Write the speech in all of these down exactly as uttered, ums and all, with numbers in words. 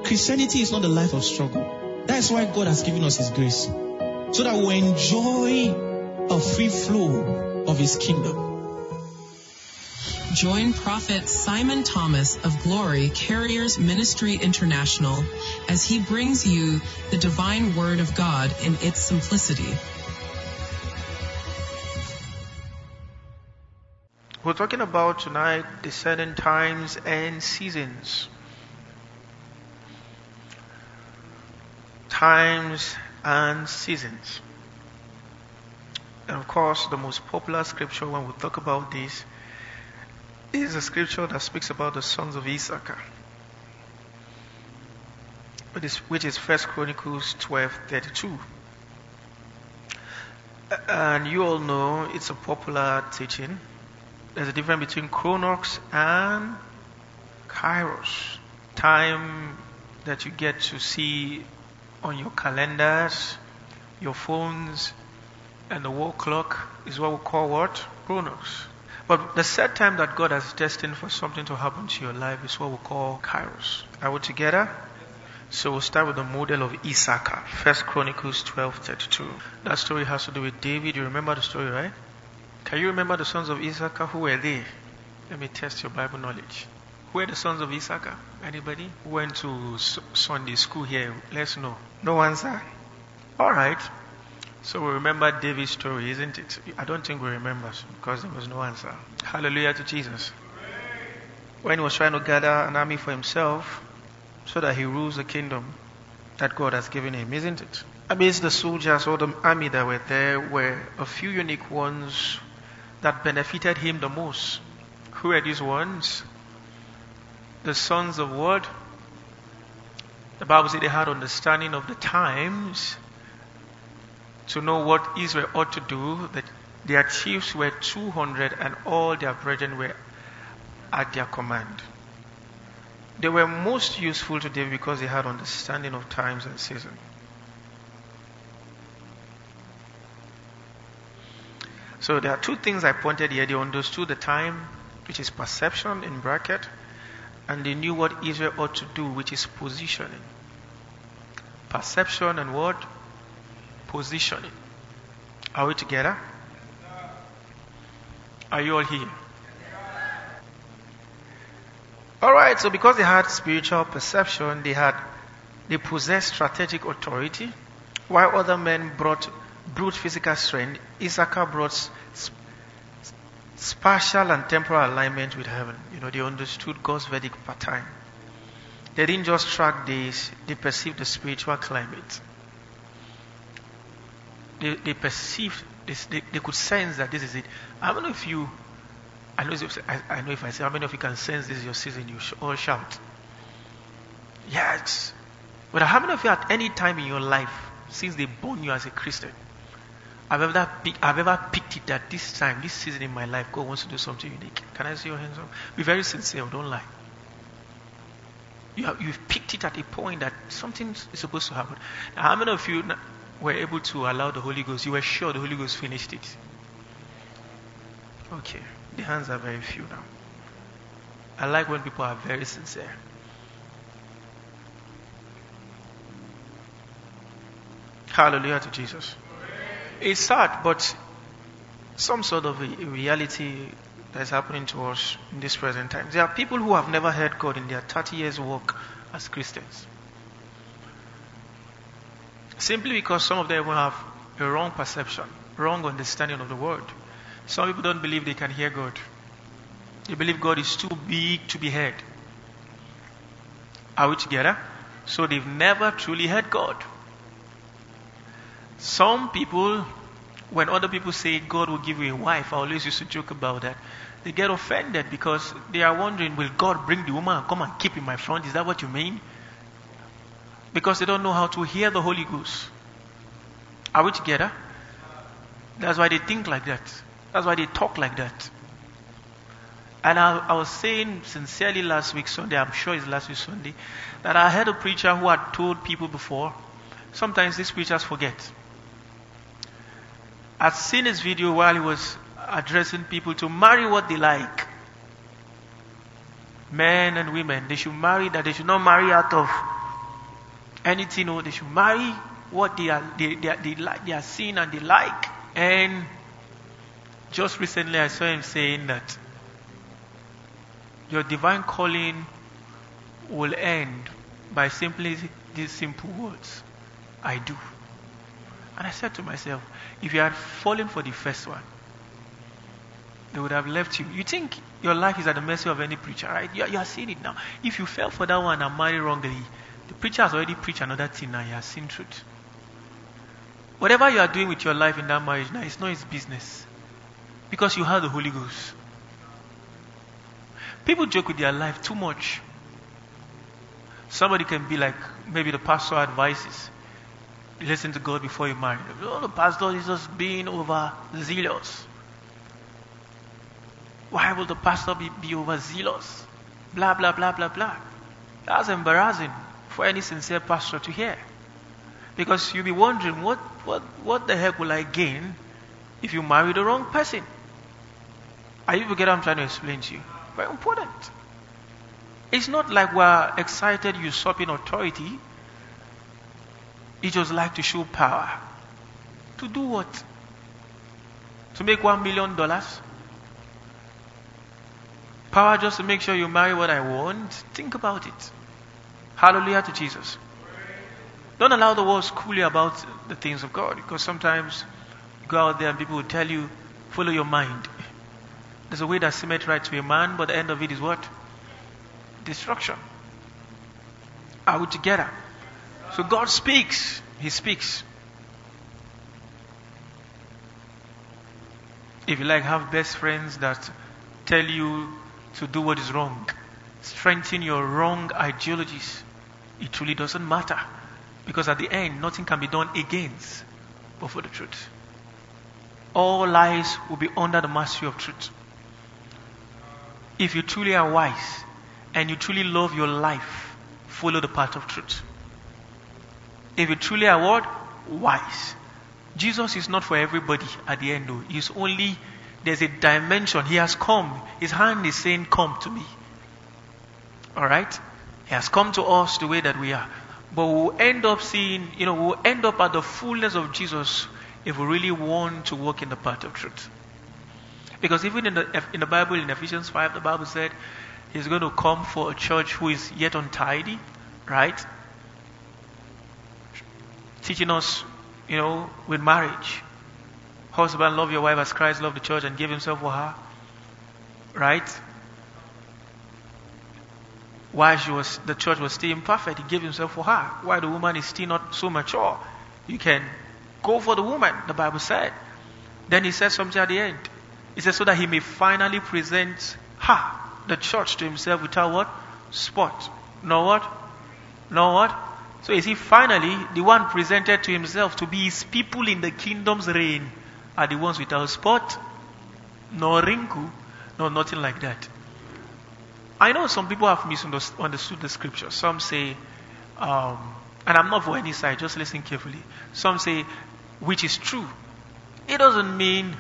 Christianity is not a life of struggle. That's why God has given us His grace. So that we enjoy a free flow of His kingdom. Join Prophet Simon Thomas of Glory Carriers Ministry International as he brings you the divine word of God in its simplicity. We're talking about tonight discerning times and seasons. Times and seasons. And of course, the most popular scripture when we talk about this is a scripture that speaks about the sons of Issachar, which is First Chronicles twelve thirty-two. And you all know it's a popular teaching. There's a difference between Chronos and Kairos. Time that you get to see on your calendars, your phones, and the wall clock is what we call what? Chronos. But the set time that God has destined for something to happen to your life is what we call Kairos. Are we together? So we'll start with the model of Issachar. First Chronicles twelve thirty-two. That story has to do with David. You remember the story, right? Can you remember the sons of Issachar? Who were they? Let me test your Bible knowledge. Who are the sons of Issachar? Anybody? Who went to Sunday school here? Let's know. No answer? Alright. So we remember David's story, isn't it? I don't think we remember because there was no answer. Hallelujah to Jesus. When he was trying to gather an army for himself so that he rules the kingdom that God has given him, isn't it? Amidst the soldiers or the army that were there were a few unique ones that benefited him the most. Who are these ones? The sons of what? The Bible said they had understanding of the times to know what Israel ought to do. That their chiefs were two hundred and all their brethren were at their command. They were most useful to David because they had understanding of times and seasons. So there are two things I pointed here. They understood the time, which is perception in bracket, and they knew what Israel ought to do, which is positioning. Perception and what? Positioning. Are we together? Are you all here? Alright, so because they had spiritual perception, they had they possessed strategic authority, while other men brought brute physical strength. Issachar brought sp- spatial and temporal alignment with heaven. You know, they understood God's verdict per time. They didn't just track days, they perceived the spiritual climate. They, they perceived this, they, they could sense that this is it. I don't know if you, I know if I, I know if I say, how many of you can sense this is your season? You sh- all shout. Yes. But how many of you at any time in your life, since they born you as a Christian, I've ever, pick, I've ever picked it that this time, this season in my life, God wants to do something unique? Can I see your hands up? Be very sincere, don't lie. You have, you've picked it at a point that something is supposed to happen. Now, how many of you were able to allow the Holy Ghost? You were sure the Holy Ghost finished it? Okay. The hands are very few now. I like when people are very sincere. Hallelujah to Jesus. It's sad, but some sort of a reality that's happening to us in this present time. There are people who have never heard God in their thirty years walk as Christians. Simply because some of them will have a wrong perception, wrong understanding of the word. Some people don't believe they can hear God. They believe God is too big to be heard. Are we together? So they've never truly heard God. Some people, when other people say God will give you a wife, I always used to joke about that. They get offended because they are wondering, will God bring the woman and come and keep in my front? Is that what you mean? Because they don't know how to hear the Holy Ghost. Are we together? That's why they think like that. That's why they talk like that. And I, I was saying sincerely last week Sunday, I'm sure it's last week Sunday, that I heard a preacher who had told people before, sometimes these preachers forget. I'd seen his video while he was addressing people to marry what they like. Men and women, they should marry that. They should not marry out of anything, or they should marry what they are, they, they, are, they, like, they are seeing and they like. And just recently I saw him saying that your divine calling will end by simply these simple words, I do. And I said to myself, if you had fallen for the first one, they would have left you. You think your life is at the mercy of any preacher, right? You, you are seeing it now. If you fell for that one and married wrongly, the preacher has already preached another thing now. He has seen truth. Whatever you are doing with your life in that marriage now, it's not his business. Because you have the Holy Ghost. People joke with their life too much. Somebody can be like, maybe the pastor advises, listen to God before you marry. Oh, the pastor is just being overzealous. Why will the pastor be, be overzealous? Blah, blah, blah, blah, blah. That's embarrassing for any sincere pastor to hear. Because you'll be wondering, what, what, what the heck will I gain if you marry the wrong person? Are you get what I'm trying to explain to you? Very important. It's not like we're excited usurping authority. It just like to show power. To do what? To make one million dollars? Power just to make sure you marry what I want? Think about it. Hallelujah to Jesus. Don't allow the world to school you about the things of God, because sometimes you go out there and people will tell you, follow your mind. There's a way that seemeth right to a man, but the end of it is what? Destruction. Are we together? So God speaks. He speaks. If you like, have best friends that tell you to do what is wrong, strengthen your wrong ideologies. It truly doesn't matter. Because at the end, nothing can be done against but for the truth. All lies will be under the mastery of truth. If you truly are wise and you truly love your life, follow the path of truth. If you truly are what? Wise. Jesus is not for everybody at the end though. He's only, there's a dimension. He has come. His hand is saying, come to me. Alright? He has come to us the way that we are. But we'll end up seeing, you know, we'll end up at the fullness of Jesus if we really want to walk in the path of truth. Because even in the in the Bible, in Ephesians five, the Bible said He's going to come for a church who is yet untidy, right? Teaching us, you know, with marriage. Husband, love your wife as Christ loved the church and gave Himself for her, right? While she was, the church was still imperfect, He gave Himself for her. While the woman is still not so mature, you can go for the woman, the Bible said. Then He said something at the end. He said, so that He may finally present her, the church, to Himself without what? Spot. No what? No what? So is He finally the one presented to Himself to be His people in the kingdom's reign are the ones without spot, no wrinkle, no nothing like that. I know some people have misunderstood the scripture. Some say, um, and I'm not for any side, just listen carefully. Some say, which is true. It doesn't mean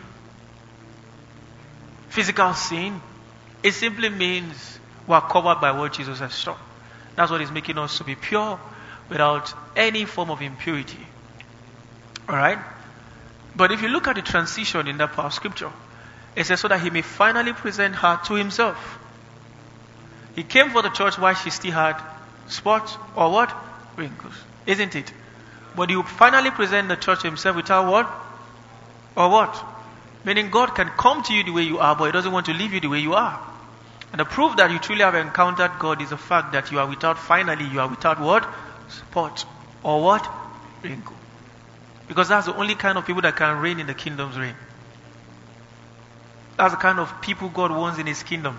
physical sin. It simply means we're covered by what Jesus has done. That's what is making us to be pure without any form of impurity. Alright? But if you look at the transition in that part of scripture, it says so that He may finally present her to Himself. He came for the church while she still had spots or what? Wrinkles. Isn't it? But He will finally present the church to Himself without what? Or what? Meaning God can come to you the way you are, but He doesn't want to leave you the way you are. And the proof that you truly have encountered God is the fact that you are without, finally, you are without what? Spot. Or what? Wrinkle. Because that's the only kind of people that can reign in the kingdom's reign. That's the kind of people God wants in His kingdom.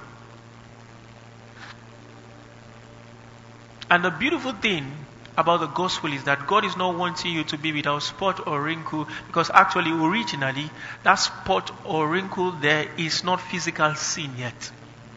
And the beautiful thing about the gospel is that God is not wanting you to be without spot or wrinkle, because actually, originally, that spot or wrinkle there is not physical sin yet.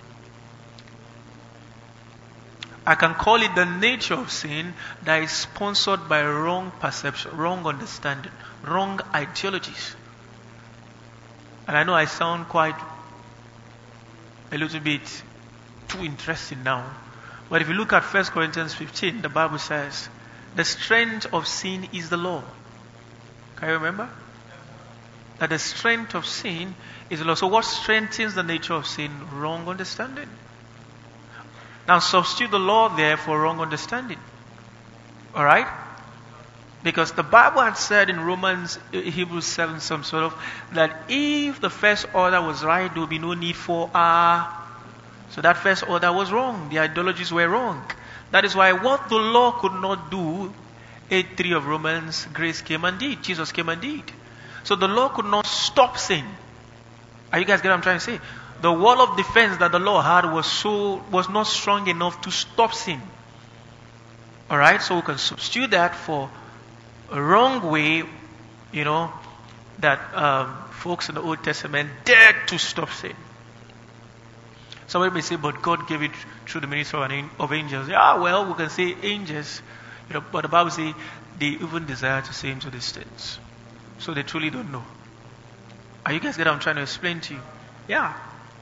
I can call it the nature of sin that is sponsored by wrong perception, wrong understanding, wrong ideologies. And I know I sound quite a little bit too interesting now. But if you look at First Corinthians fifteen, the Bible says the strength of sin is the law. Can you remember? That the strength of sin is the law. So what strengthens the nature of sin? Wrong understanding. Now substitute the law there for wrong understanding. Alright? Because the Bible had said in Romans, Hebrews seven, some sort of, that if the first order was right, there would be no need for ah. So that first order was wrong. The ideologies were wrong. That is why what the law could not do, eight three of Romans, grace came and did. Jesus came and did. So the law could not stop sin. Are you guys getting what I'm trying to say? The wall of defense that the law had was so was not strong enough to stop sin. Alright, so we can substitute that for a wrong way, you know, that um, folks in the Old Testament dared to stop sin. Somebody may say, but God gave it through the ministry of angels. Yeah, well, we can say angels, you know, but the Bible says they even desire to say into these things. So they truly don't know. Are you guys getting what I'm trying to explain to you? Yeah.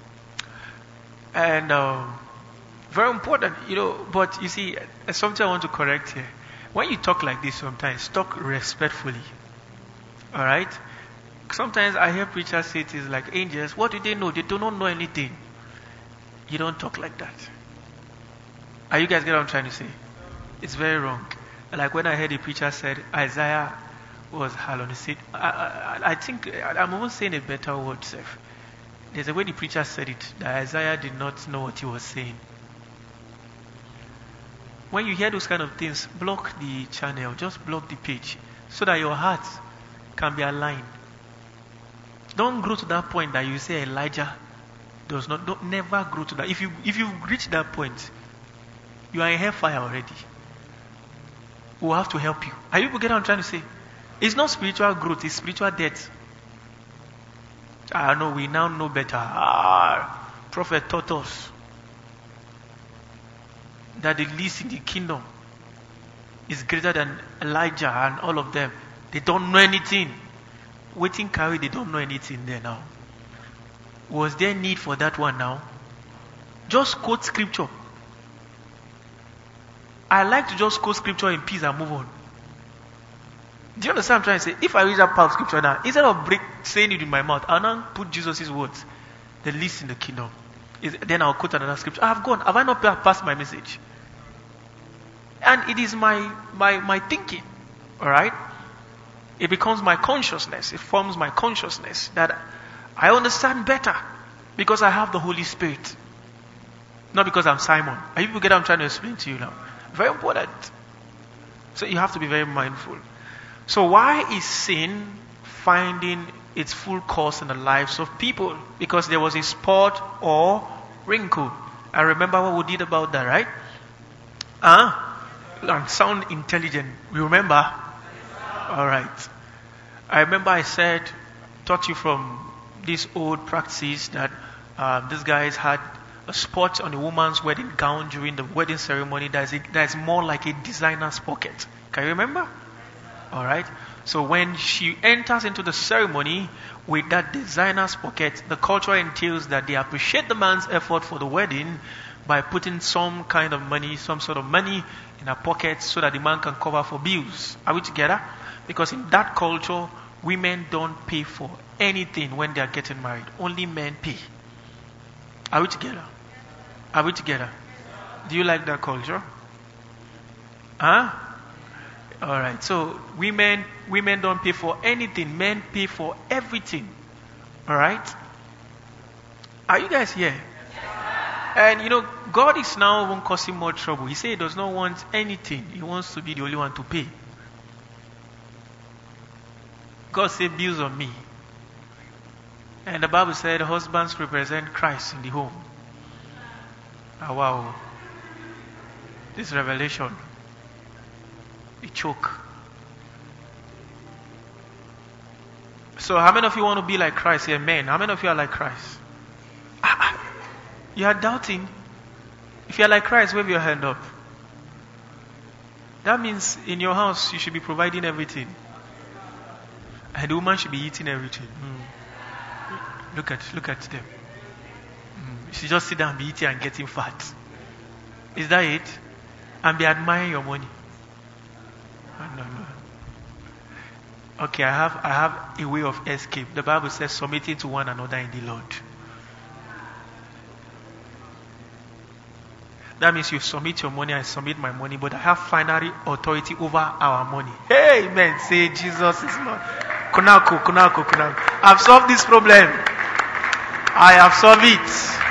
And um, very important, you know, but you see, something I want to correct here. When you talk like this sometimes, talk respectfully. Alright? Sometimes I hear preachers say things like, angels, what do they know? They do not know anything. You don't talk like that. Are you guys getting what I'm trying to say? It's very wrong. Like when I heard the preacher said, Isaiah was Halonicid. I, I, I think, I'm almost saying a better word, Seth. There's a way the preacher said it, that Isaiah did not know what he was saying. When you hear those kind of things, block the channel, just block the page, so that your heart can be aligned. Don't grow to that point that you say Elijah does not, don't, never grow to that. If you if you reach that point, you are in hellfire already. We'll have to help you. Are you getting what I'm trying to say? It's not spiritual growth, it's spiritual death. I know, we now know better. Ah, prophet taught us that the least in the kingdom is greater than Elijah and all of them. They don't know anything. Waiting carry, they don't know anything there now. Was there need for that one now? Just quote scripture. I like to just quote scripture in peace and move on. Do you understand what I'm trying to say? If I read that part of scripture now, instead of break, saying it in my mouth, I'll now put Jesus' words. The least in the kingdom. Is, then I'll quote another scripture. I have gone. Have I not passed my message? And it is my my my thinking. Alright? It becomes my consciousness. It forms my consciousness that I understand better because I have the Holy Spirit. Not because I'm Simon. Are you get what I'm trying to explain to you now? Very important. So you have to be very mindful. So why is sin finding its full course in the lives of people? Because there was a spot or wrinkle. I remember what we did about that, right? Huh? And sound intelligent. You remember? Alright. I remember I said, taught you from this old practice that um, these guys had a spot on a woman's wedding gown during the wedding ceremony that is, a, that is more like a designer's pocket. Can you remember? Alright. So when she enters into the ceremony with that designer's pocket, the culture entails that they appreciate the man's effort for the wedding by putting some kind of money, some sort of money in her pocket so that the man can cover for bills. Are we together? Because in that culture, women don't pay for anything when they are getting married. Only men pay. Are we together? Are we together? Do you like that culture? Huh? Alright, so women women don't pay for anything. Men pay for everything. Alright? Are you guys here? And you know, God is now even causing more trouble. He said he does not want anything. He wants to be the only one to pay. God said, bills on me. And the Bible said husbands represent Christ in the home. Ah, wow. This revelation. A choke. So how many of you want to be like Christ here? Men, how many of you are like Christ? Ah, you are doubting. If you are like Christ, wave your hand up. That means in your house you should be providing everything. And the woman should be eating everything. Mm. Look at look at them. Mm. You should just sit down and be eating and getting fat. Is that it? And be admiring your money. No, no, no. Okay, I have I have a way of escape. The Bible says submitting to one another in the Lord. That means you submit your money, I submit my money, but I have final authority over our money. Hey, amen. Say Jesus is Lord. Kunako, kunako, kunako. I've solved this problem. I have solved it.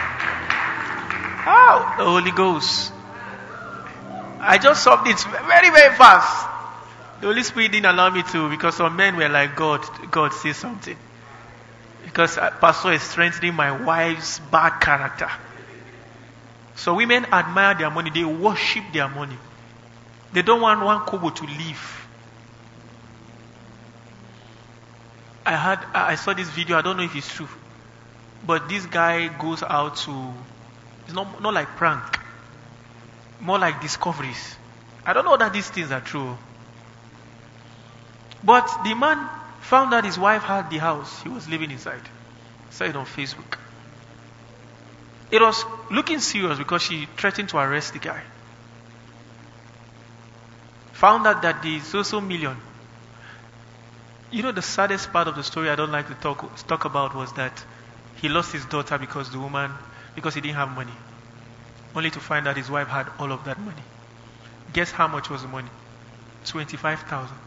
Oh, the Holy Ghost. I just solved it very, very fast. The Holy Spirit didn't allow me to, because some men were like, God, God, say something. Because Pastor is strengthening my wife's bad character. So women admire their money. They worship their money. They don't want one kobo to leave. I had, I saw this video. I don't know if it's true, but this guy goes out to. It's not not like prank. More like discoveries. I don't know that these things are true. But the man found out his wife had the house he was living inside. Saw it on Facebook. It was looking serious because she threatened to arrest the guy. Found out that the social million. You know, the saddest part of the story I don't like to talk talk about was that he lost his daughter because the woman, because he didn't have money. Only to find out his wife had all of that money. Guess how much was the money? twenty-five thousand.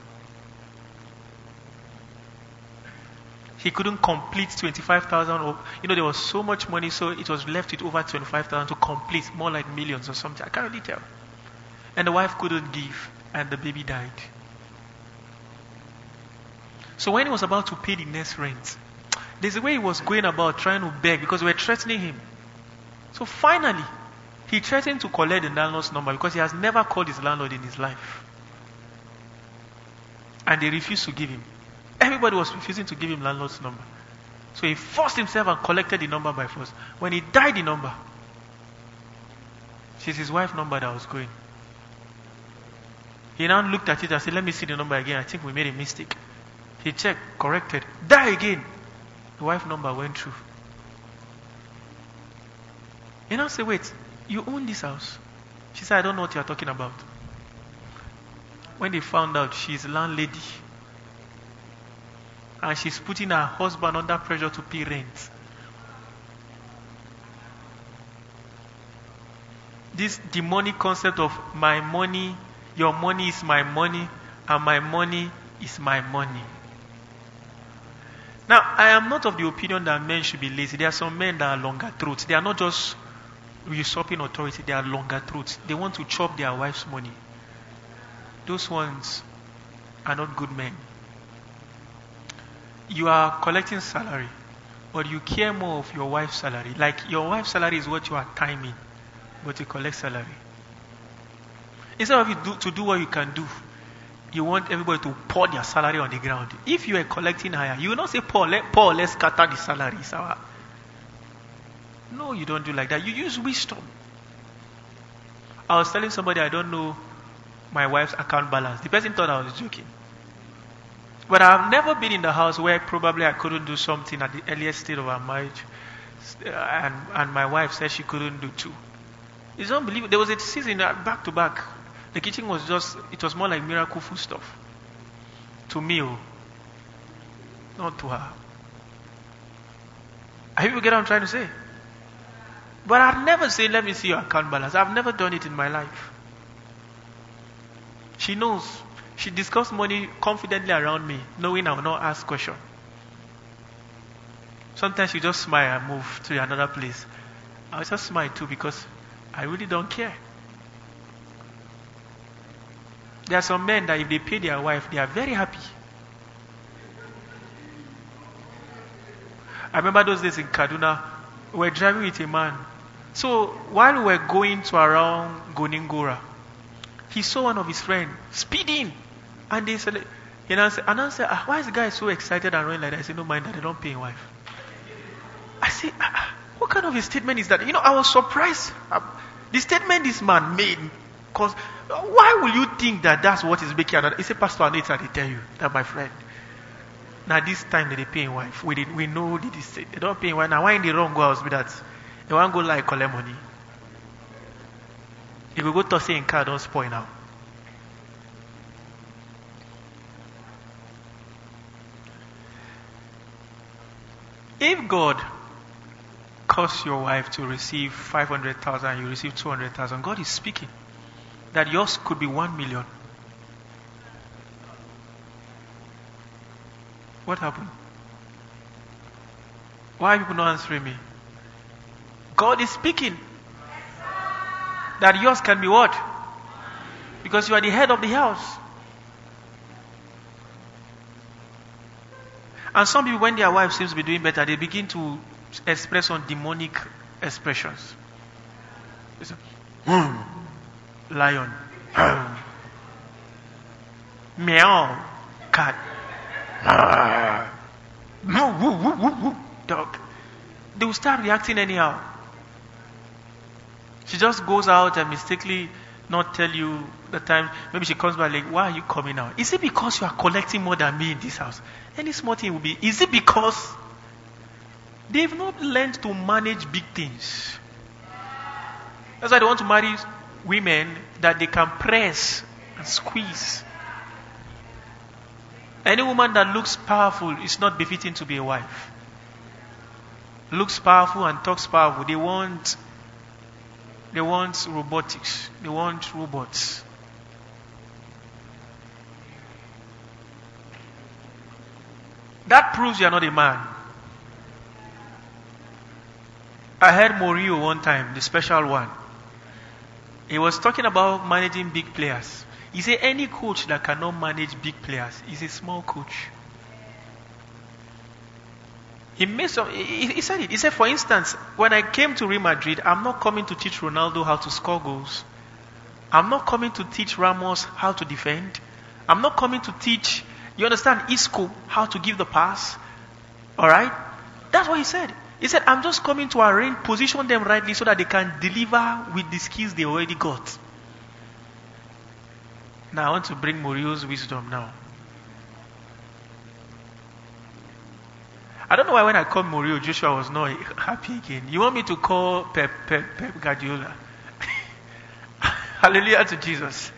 He couldn't complete twenty-five thousand. You know, there was so much money, so it was left with over twenty-five thousand to complete, more like millions or something. I can't really tell. And the wife couldn't give, and the baby died. So when he was about to pay the next rent, there's a way he was going about trying to beg because we were threatening him. So finally, he threatened to collect the landlord's number because he has never called his landlord in his life. And they refused to give him. Everybody was refusing to give him landlord's number. So he forced himself and collected the number by force. When he died the number, she's his wife's number that was going. He now looked at it and said, let me see the number again. I think we made a mistake. He checked, corrected, die again. The wife number went through. He now said, wait, you own this house? She said, I don't know what you're talking about. When they found out, she's a landlady. And she's putting her husband under pressure to pay rent. This demonic concept of my money, your money is my money, and my money is my money. Now, I am not of the opinion that men should be lazy. There are some men that are longer throats. They are not just usurping authority, they are longer throats. They want to chop their wife's money. Those ones are not good men. You are collecting salary, but you care more of your wife's salary. Like your wife's salary is what you are timing, but you collect salary. Instead of you do, to do what you can do, you want everybody to pour their salary on the ground. If you are collecting higher, you will not say, Paul, let, Paul, let's scatter the salaries. No, you don't do like that. You use wisdom. I was telling somebody I don't know my wife's account balance. The person thought I was joking. But I've never been in the house where probably I couldn't do something at the earliest stage of our marriage. And, and my wife said she couldn't do too. It's unbelievable. There was a season back to back. The kitchen was just, it was more like miracle food stuff. To me, oh, not to her. Are you get what I'm trying to say? But I've never said, let me see your account balance. I've never done it in my life. She knows. She discussed money confidently around me, knowing I will not ask questions. Sometimes she just smile and move to another place. I'll just smile too because I really don't care. There are some men that if they pay their wife, they are very happy. I remember those days in Kaduna, we were driving with a man. So while we were going to around Goningora, he saw one of his friends speeding. And they said, you know, and I said, ah, why is the guy so excited and running like that? I said, no mind that, they don't pay his wife. I said, ah, what kind of a statement is that? You know, I was surprised. Uh, the statement this man made, because why will you think that that's what is making another? He said, Pastor, I need to tell you that my friend. Now this time that they pay his wife, we did, we know that they, they don't pay his wife. Now why in the wrong go house with that? They want to go like collect money. If we go to say in car, don't spoil now. If God caused your wife to receive five hundred thousand and you receive two hundred thousand, God is speaking that yours could be one million. What happened? Why are people not answering me? God is speaking that yours can be what? Because you are the head of the house. And some people, when their wife seems to be doing better, they begin to express on demonic expressions. It's a, mm, lion. Mm, meow. Cat. Ah, mm, woo, woo, woo, woo, dog. They will start reacting anyhow. She just goes out and mistakenly not tell you the time. Maybe she comes back like, why are you coming out? Is it because you are collecting more than me in this house? Any small thing will be, is it because they've not learned to manage big things? That's why they want to marry women that they can press and squeeze. Any woman that looks powerful is not befitting to be a wife. Looks powerful and talks powerful. They want They want robotics. They want robots. That proves you are not a man. I heard Mourinho one time, the special one. He was talking about managing big players. He said any coach that cannot manage big players is a small coach. He made some, he, he said it. He said, for instance, when I came to Real Madrid, I'm not coming to teach Ronaldo how to score goals. I'm not coming to teach Ramos how to defend. I'm not coming to teach, you understand, Isco how to give the pass. Alright? That's what he said. He said, I'm just coming to arrange, position them rightly so that they can deliver with the skills they already got. Now I want to bring Mourinho's wisdom now. I don't know why when I called Mourinho, Joshua was not happy again. You want me to call Pep, Pep, Pep Guardiola? Hallelujah to Jesus.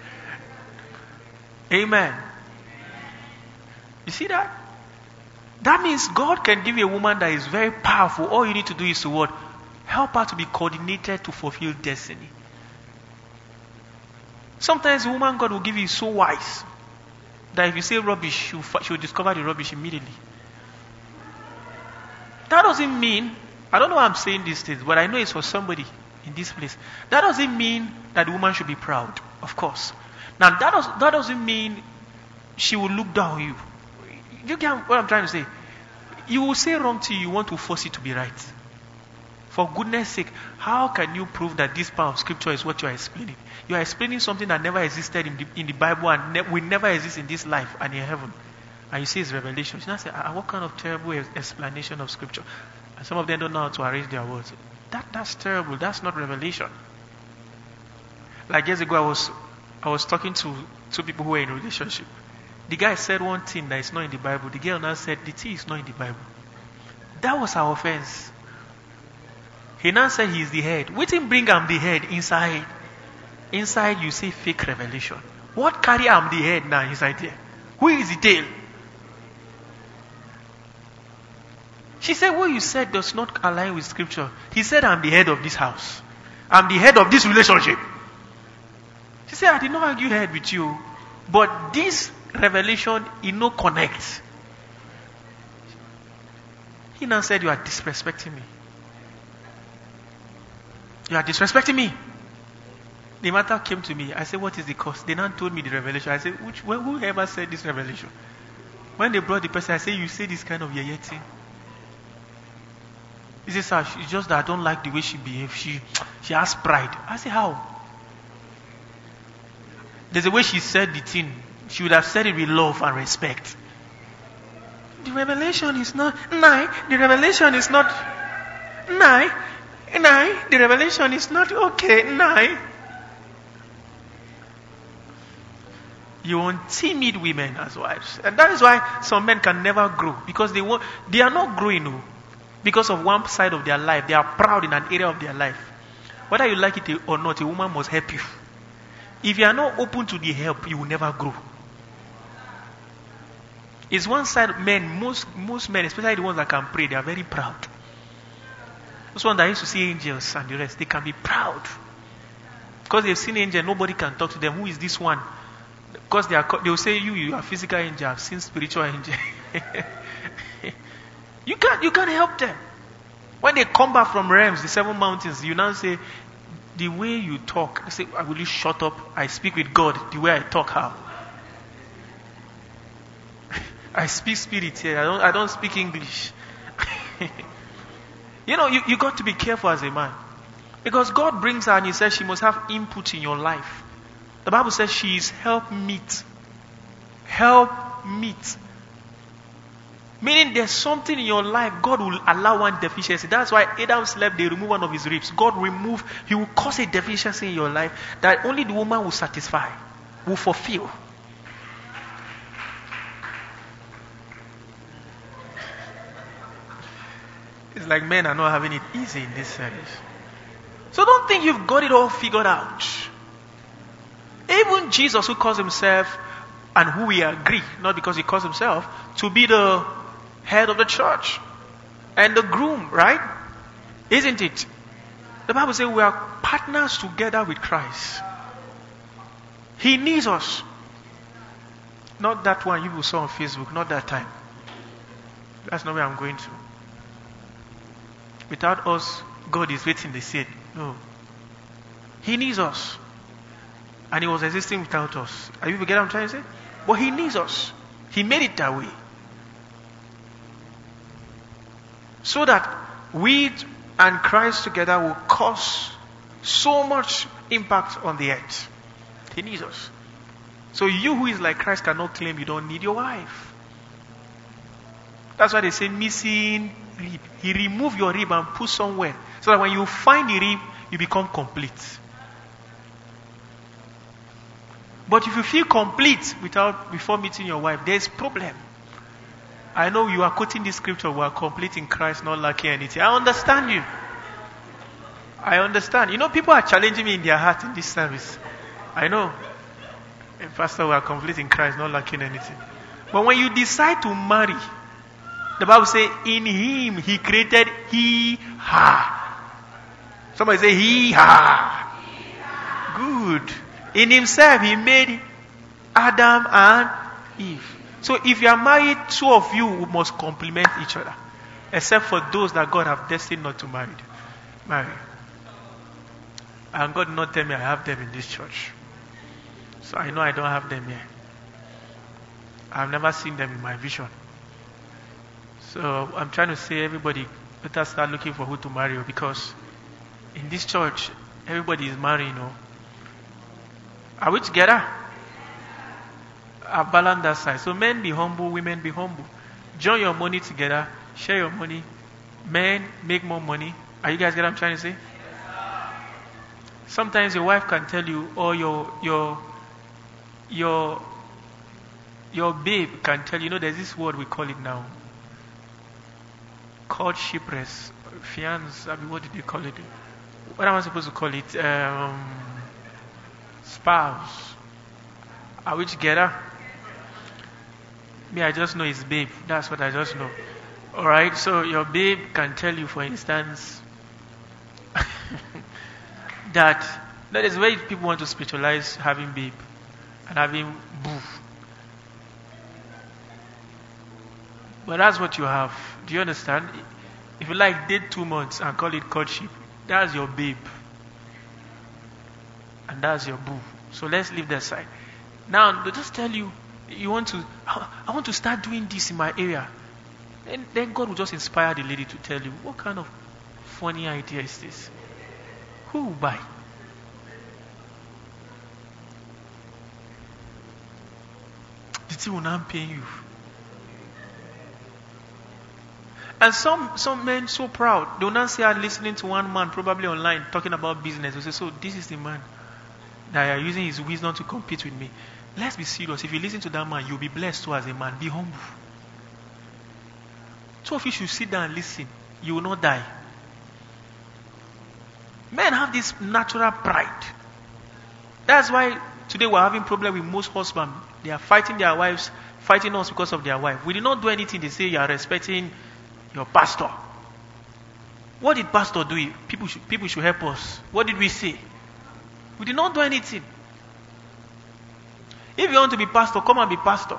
Amen. You see that? That means God can give you a woman that is very powerful. All you need to do is to what? Help her to be coordinated to fulfill destiny. Sometimes a woman God will give you so wise that if you say rubbish, she'll, she'll discover the rubbish immediately. That doesn't mean, I don't know why I'm saying these things, but I know it's for somebody in this place. That doesn't mean that the woman should be proud, of course. Now, that, does, that doesn't mean she will look down on you. You get what I'm trying to say? You will say wrong to you, you want to force it to be right. For goodness sake, how can you prove that this part of scripture is what you are explaining? You are explaining something that never existed in the, in the Bible and ne- will never exist in this life and in heaven. And you say it's revelation. You now say, ah, what kind of terrible explanation of scripture? And some of them don't know how to arrange their words. That that's terrible. That's not revelation. Like years ago, I was I was talking to two people who were in a relationship. The guy said one thing that is not in the Bible. The girl now said the thing is not in the Bible. That was our offense. He now said he is the head. We didn't bring him the head inside. Inside you say fake revelation. What carry him the head now inside there? Who is the tail? She said, what you said does not align with scripture. He said, I'm the head of this house. I'm the head of this relationship. She said, I did not argue head with you. But this revelation, it no connects. He now said, you are disrespecting me. You are disrespecting me. The matter came to me. I said, what is the cost? They now told me the revelation. I said, which, whoever said this revelation? When they brought the person, I said, you say this kind of yeye thing. He says, sir, it's just that I don't like the way she behaves. She, she has pride. I say, how? There's a way she said the thing. She would have said it with love and respect. The revelation is not, nine, the revelation is not, nine, nine, the revelation is not okay, nine. You want timid women as wives. And that is why some men can never grow. Because they want, they are not growing, no. Because of one side of their life. They are proud in an area of their life. Whether you like it or not, a woman must help you. If you are not open to the help, you will never grow. It's one side men, most most men, especially the ones that can pray, they are very proud. Those ones that used to see angels and the rest, they can be proud. Because they've seen angels, nobody can talk to them. Who is this one? Because they are, they will say, you, you are physical angel, I've seen spiritual angel. you can't, you can't help them. When they come back from realms, the seven mountains, you now say, the way you talk, I say, will you shut up? I speak with God the way I talk. How? I speak spirit here. I don't, I don't speak English. You know, you, you got to be careful as a man. Because God brings her and He says she must have input in your life. The Bible says she is help meet. Help meet. Meaning there's something in your life, God will allow one deficiency. That's why Adam slept, they remove one of his ribs. God remove, He will cause a deficiency in your life that only the woman will satisfy, will fulfill. It's like men are not having it easy in this service. So don't think you've got it all figured out. Even Jesus, who calls Himself, and who we agree, not because He calls Himself, to be the head of the church and the groom, right? Isn't it? The Bible says we are partners together with Christ. He needs us. Not that one you saw on Facebook, not that time. That's not where I'm going to. Without us, God is waiting, they said. No. He needs us. And He was existing without us. Are you getting what I'm trying to say? But He needs us. He made it that way. So that we and Christ together will cause so much impact on the earth. He needs us. So you who is like Christ cannot claim you don't need your wife. That's why they say missing rib. He remove your rib and put somewhere. So that when you find the rib, you become complete. But if you feel complete without before meeting your wife, there's problem. I know you are quoting this scripture, we are complete in Christ, not lacking anything. I understand you. I understand. You know, people are challenging me in their heart in this service. I know. And Pastor, we are complete in Christ, not lacking anything. But when you decide to marry, the Bible says, in Him, He created He, her. Somebody say, He, her. Good. In Himself, He made Adam and Eve. So if you are married, two of you must complement each other. Except for those that God have destined not to marry. Marry. And God did not tell me I have them in this church. So I know I don't have them here. I've never seen them in my vision. So I'm trying to say everybody better start looking for who to marry, because in this church, everybody is marrying. You know. Are we together? I balance that side. So men be humble, women be humble. Join your money together, share your money. Men make more money. Are you guys getting what I'm trying to say? Sometimes your wife can tell you, or your your your your babe can tell you, you know, there's this word we call it now. Courtshipress, fiance, I mean, what did they call it? What am I supposed to call it? Um, spouse. Are we together? Me, I just know it's babe. That's what I just know. Alright, so your babe can tell you, for instance, that that is where people want to spiritualize having babe and having boo. But that's what you have. Do you understand? If you like, date two months and call it courtship, that's your babe. And that's your boo. So let's leave that aside. Now, they'll just tell you, you want to, I want to start doing this in my area. And then God will just inspire the lady to tell you, what kind of funny idea is this? Who will buy? The thing will not pay you. And some some men so proud, they will not say, I'm listening to one man probably online talking about business. They say, so this is the man that are using his wisdom to compete with me. Let's be serious. If you listen to that man, you'll be blessed too as a man. Be humble. Two of you should sit down and listen. You will not die. Men have this natural pride. That's why Today we're having problem with most husbands. They are fighting their wives, fighting us because of their wife. We did not do anything. They say you are respecting your pastor. What did pastor do? People should, people should help us. What did we say? We did not do anything. If you want to be pastor, come and be pastor.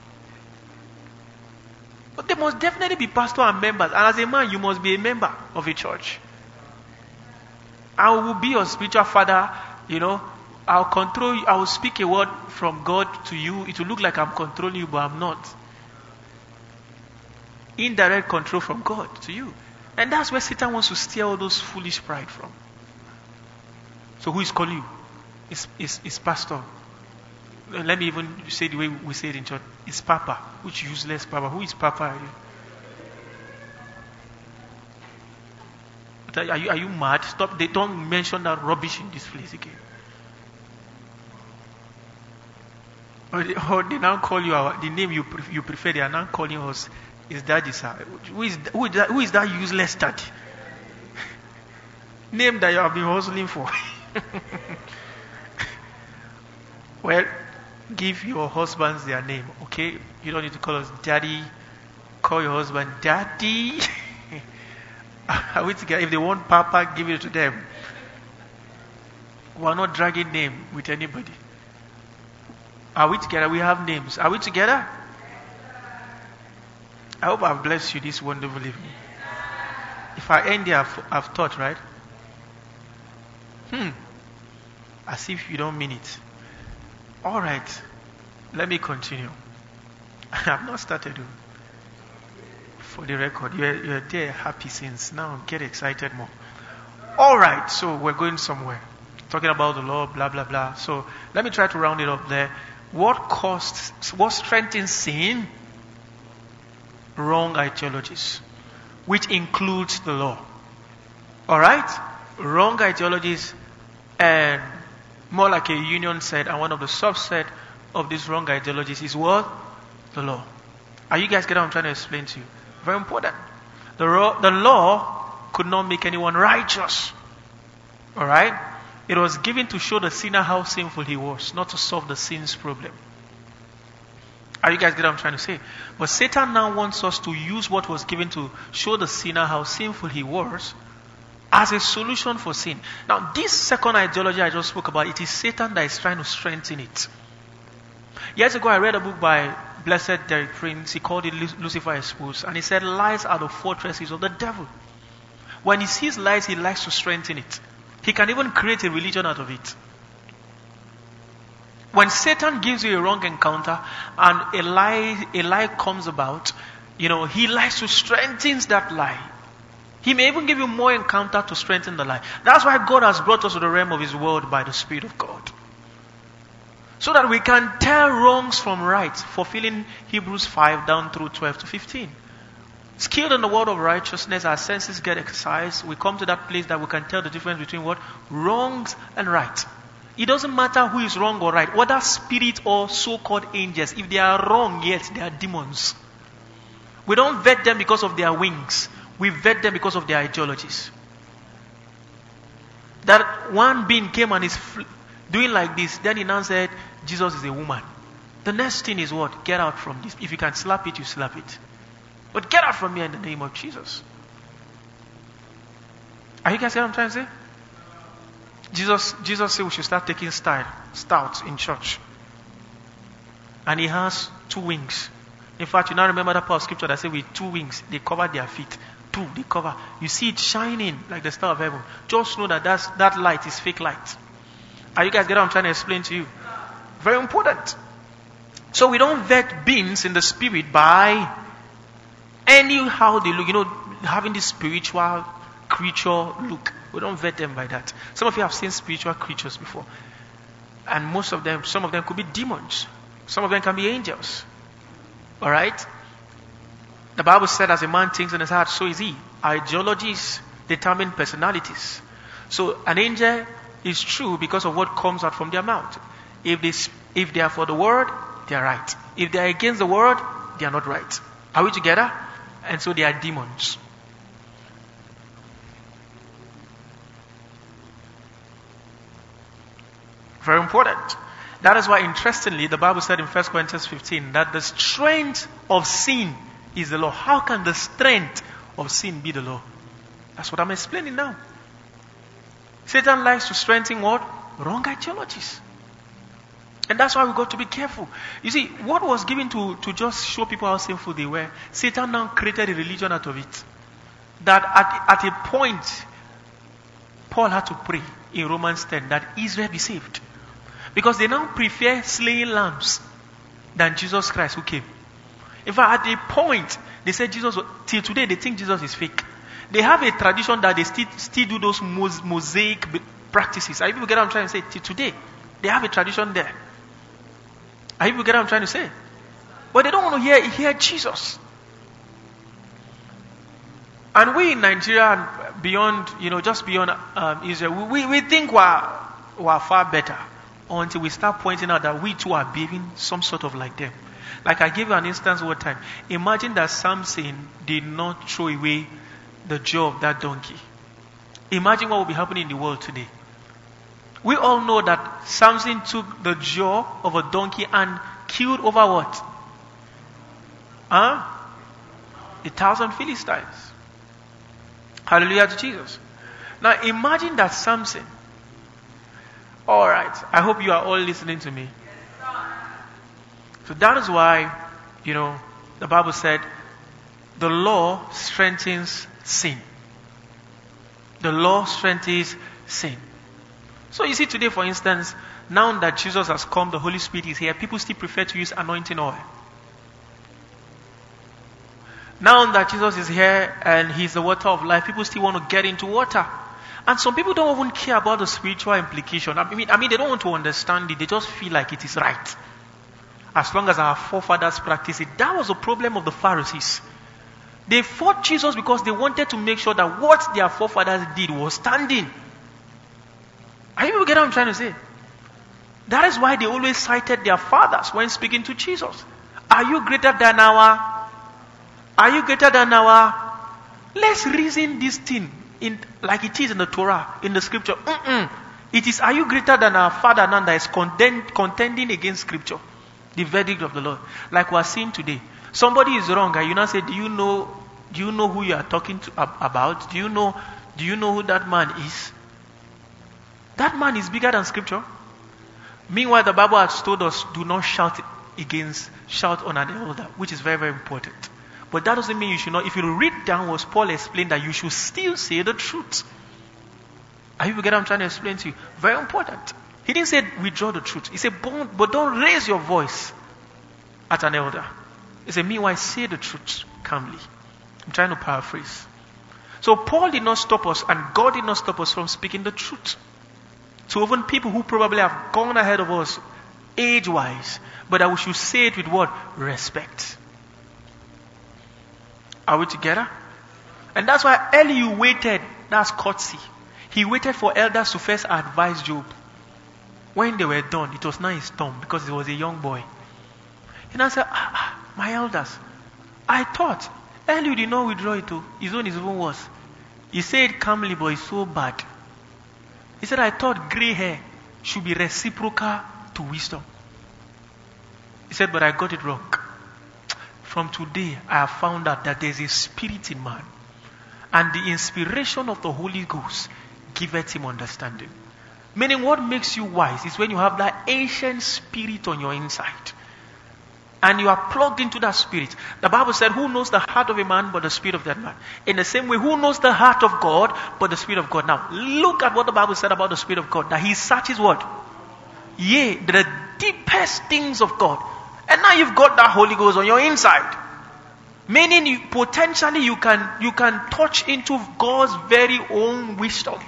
But there must definitely be pastor and members. And as a man, you must be a member of a church. I will be your spiritual father, you know. I'll control you. I will speak a word from God to you. It will look like I'm controlling you, but I'm not. Indirect control from God to you. And that's where Satan wants to steer all those foolish pride from. So who is calling you? It's, it's, it's pastor. Let me even say the way we say it in church. It's Papa. Which useless Papa? Who is Papa? Are you? Are you, are you mad? Stop. They don't mention that rubbish in this place again. Or they, or they now call you our, the name you you prefer. They are now calling us is daddy, sir. Who is who is that, who is that useless daddy? Name that you have been hustling for. Well, give your husbands their name, okay? You don't need to call us daddy. Call your husband daddy. Are we together? If they want Papa, give it to them. We are not dragging name with anybody. Are we together? We have names. Are we together? I hope I've blessed you this wonderful evening. If I end here, I've, I've taught, right? Hmm. As if you don't mean it. All right. Let me continue. I have not started. For the record, you're, you're there happy since now. Get excited more. All right. So we're going somewhere. Talking about the law, blah, blah, blah. So let me try to round it up there. What costs, what strengthens sin? Wrong ideologies, which includes the law. All right? Wrong ideologies, and more like a union said, and one of the subset of these wrong ideologies is what? The law. Are you guys getting what I'm trying to explain to you? Very important. The, ro- the law could not make anyone righteous. All right? It was given to show the sinner how sinful he was, not to solve the sin's problem. Are you guys getting what I'm trying to say? But Satan now wants us to use what was given to show the sinner how sinful he was as a solution for sin. Now, this second ideology I just spoke about, it is Satan that is trying to strengthen it. Years ago, I read a book by Blessed Derek Prince. He called it Lucifer Exposed. And he said, lies are the fortresses of the devil. When he sees lies, he likes to strengthen it. He can even create a religion out of it. When Satan gives you a wrong encounter and a lie, a lie comes about, you know, he likes to strengthen that lie. He may even give you more encounter to strengthen the lie. That's why God has brought us to the realm of His word by the Spirit of God. So that we can tell wrongs from right, fulfilling Hebrews five down through twelve to fifteen. Skilled in the word of righteousness, our senses get exercised. We come to that place that we can tell the difference between what? Wrongs and right. It doesn't matter who is wrong or right, whether spirit or so-called angels. If they are wrong, yet they are demons. We don't vet them because of their wings. We vet them because of their ideologies. That one being came and is fl- doing like this, then he now said, Jesus is a woman. The next thing is what? Get out from this. If you can slap it, you slap it. But get out from here in the name of Jesus. Are you guys getting what I'm trying to say? Jesus, Jesus said we should start taking style, stouts in church. And he has two wings. In fact, you now remember that part of scripture that said with two wings, they cover their feet. Two, they cover. You see it shining like the star of heaven. Just know that that's, that light is fake light. Are you guys getting what I'm trying to explain to you? Very important. So we don't vet beings in the spirit by anyhow they look. You know, having this spiritual creature look. We don't vet them by that. Some of you have seen spiritual creatures before. And most of them, some of them could be demons. Some of them can be angels. Alright? The Bible said as a man thinks in his heart, so is he. Ideologies determine personalities. So an angel is true because of what comes out from their mouth. If they, if they are for the word, they are right. If they are against the word, they are not right. Are we together? And so they are demons. Very important. That is why, interestingly, the Bible said in First Corinthians fifteen that the strength of sin is the law. How can the strength of sin be the law? That's what I'm explaining now. Satan likes to strengthen what? Wrong ideologies. And that's why we've got to be careful. You see, what was given to, to just show people how sinful they were, Satan now created a religion out of it. That at, at a point, Paul had to pray in Romans ten that Israel be saved. Because they now prefer slaying lambs than Jesus Christ who came. In fact, at a point, they said Jesus, till today they think Jesus is fake. They have a tradition that they still, still do those mos- mosaic practices. Are you people get what I'm trying to say? Till today, they have a tradition there. Are you people get what I'm trying to say? But they don't want to hear, hear Jesus. And we in Nigeria and beyond, you know, just beyond um, Israel, we, we think we're, we're far better until we start pointing out that we too are behaving some sort of like them. Like I gave you an instance one time. Imagine that Samson did not throw away the jaw of that donkey. Imagine what will be happening in the world today. We all know that Samson took the jaw of a donkey and killed over what? Huh? A thousand Philistines. Hallelujah to Jesus. Now imagine that Samson. Alright, I hope you are all listening to me. So that is why, you know, the Bible said, the law strengthens sin. The law strengthens sin. So you see today, for instance, now that Jesus has come, the Holy Spirit is here, people still prefer to use anointing oil. Now that Jesus is here and He's the water of life, people still want to get into water. And some people don't even care about the spiritual implication. I mean, I mean, they don't want to understand it. They just feel like it is right. As long as our forefathers practice it. That was the problem of the Pharisees. They fought Jesus because they wanted to make sure that what their forefathers did was standing. Are you getting what I'm trying to say? That is why they always cited their fathers when speaking to Jesus. Are you greater than our? Are you greater than our? Let's reason this thing in like it is in the Torah, in the scripture. Mm-mm. It is, are you greater than our father now that is contend, contending against scripture? The verdict of the Lord. Like we are seeing today. Somebody is wrong and you now say, do you know, do you know who you are talking to, about? Do you know, do you know who that man is? That man is bigger than scripture. Meanwhile, the Bible has told us, do not shout against, shout on an elder, which is very, very important. But that doesn't mean you should not. If you read downwards, Paul explained that you should still say the truth. Are you getting what I'm trying to explain to you? Very important. He didn't say withdraw the truth. He said, but don't raise your voice at an elder. He said, meanwhile, say the truth calmly. I'm trying to paraphrase. So Paul did not stop us, and God did not stop us from speaking the truth. To even people who probably have gone ahead of us age-wise, but that we should say it with what? Respect. Are we together? And that's why Elihu waited. That's courtesy. He waited for elders to first advise Job. When they were done, it was not his turn because he was a young boy. And I said, ah, ah, my elders, I thought Elihu did not withdraw it too. His own is even worse. He said calmly, but it's so bad. He said, I thought gray hair should be reciprocal to wisdom. He said, but I got it wrong. From today, I have found out that there is a spirit in man. And the inspiration of the Holy Ghost giveth him understanding. Meaning what makes you wise is when you have that ancient spirit on your inside. And you are plugged into that spirit. The Bible said, who knows the heart of a man but the spirit of that man? In the same way, who knows the heart of God but the spirit of God? Now, look at what the Bible said about the spirit of God. That he searches what? Yea, the deepest things of God. And now you've got that Holy Ghost on your inside. Meaning you, potentially you can, you can touch into God's very own wisdom.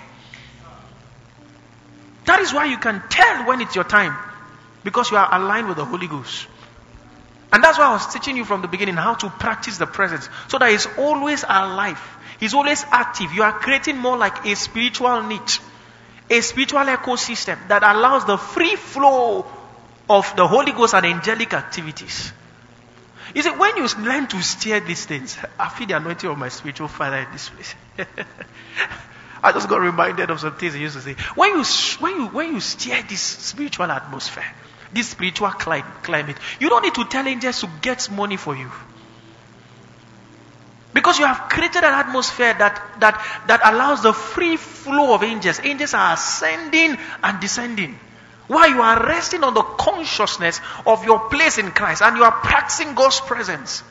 That is why you can tell when it's your time. Because you are aligned with the Holy Ghost. And that's why I was teaching you from the beginning how to practice the presence. So that it's always alive. He's always active. You are creating more like a spiritual niche. A spiritual ecosystem that allows the free flow of the Holy Ghost and angelic activities. You see, when you learn to steer these things, I feel the anointing of my spiritual father in this place. I just got reminded of some things he used to say. When you when you when you steer this spiritual atmosphere, this spiritual climate. You don't need to tell angels to get money for you. Because you have created an atmosphere that, that, that allows the free flow of angels. Angels are ascending and descending. While you are resting on the consciousness of your place in Christ and you are practicing God's presence.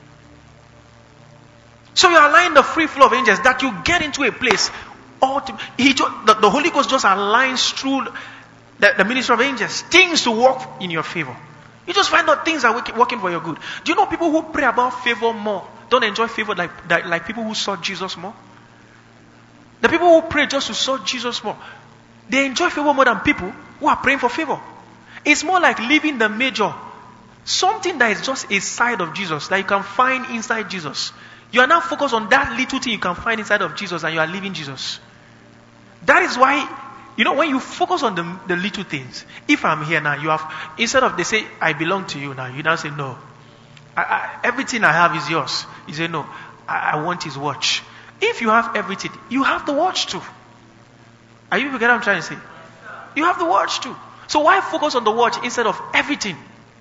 So you are allowing the free flow of angels that you get into a place. He, the, the Holy Ghost just aligns through the, the ministry of angels. Things to work in your favor. You just find out things are working, working for your good. Do you know people who pray about favor more don't enjoy favor like, like, like people who sought Jesus more? The people who pray just to sought Jesus more, they enjoy favor more than people who are praying for favor. It's more like living the major. Something that is just a side of Jesus that you can find inside Jesus. You are now focused on that little thing you can find inside of Jesus and you are living Jesus. That is why, you know, when you focus on the, the little things, if I'm here now, you have, instead of they say, I belong to you now, you now say, no. I, I, everything I have is yours. You say, no, I, I want his watch. If you have everything, you have the watch too. Are you getting what I'm trying to say? You have the watch too. So why focus on the watch instead of everything?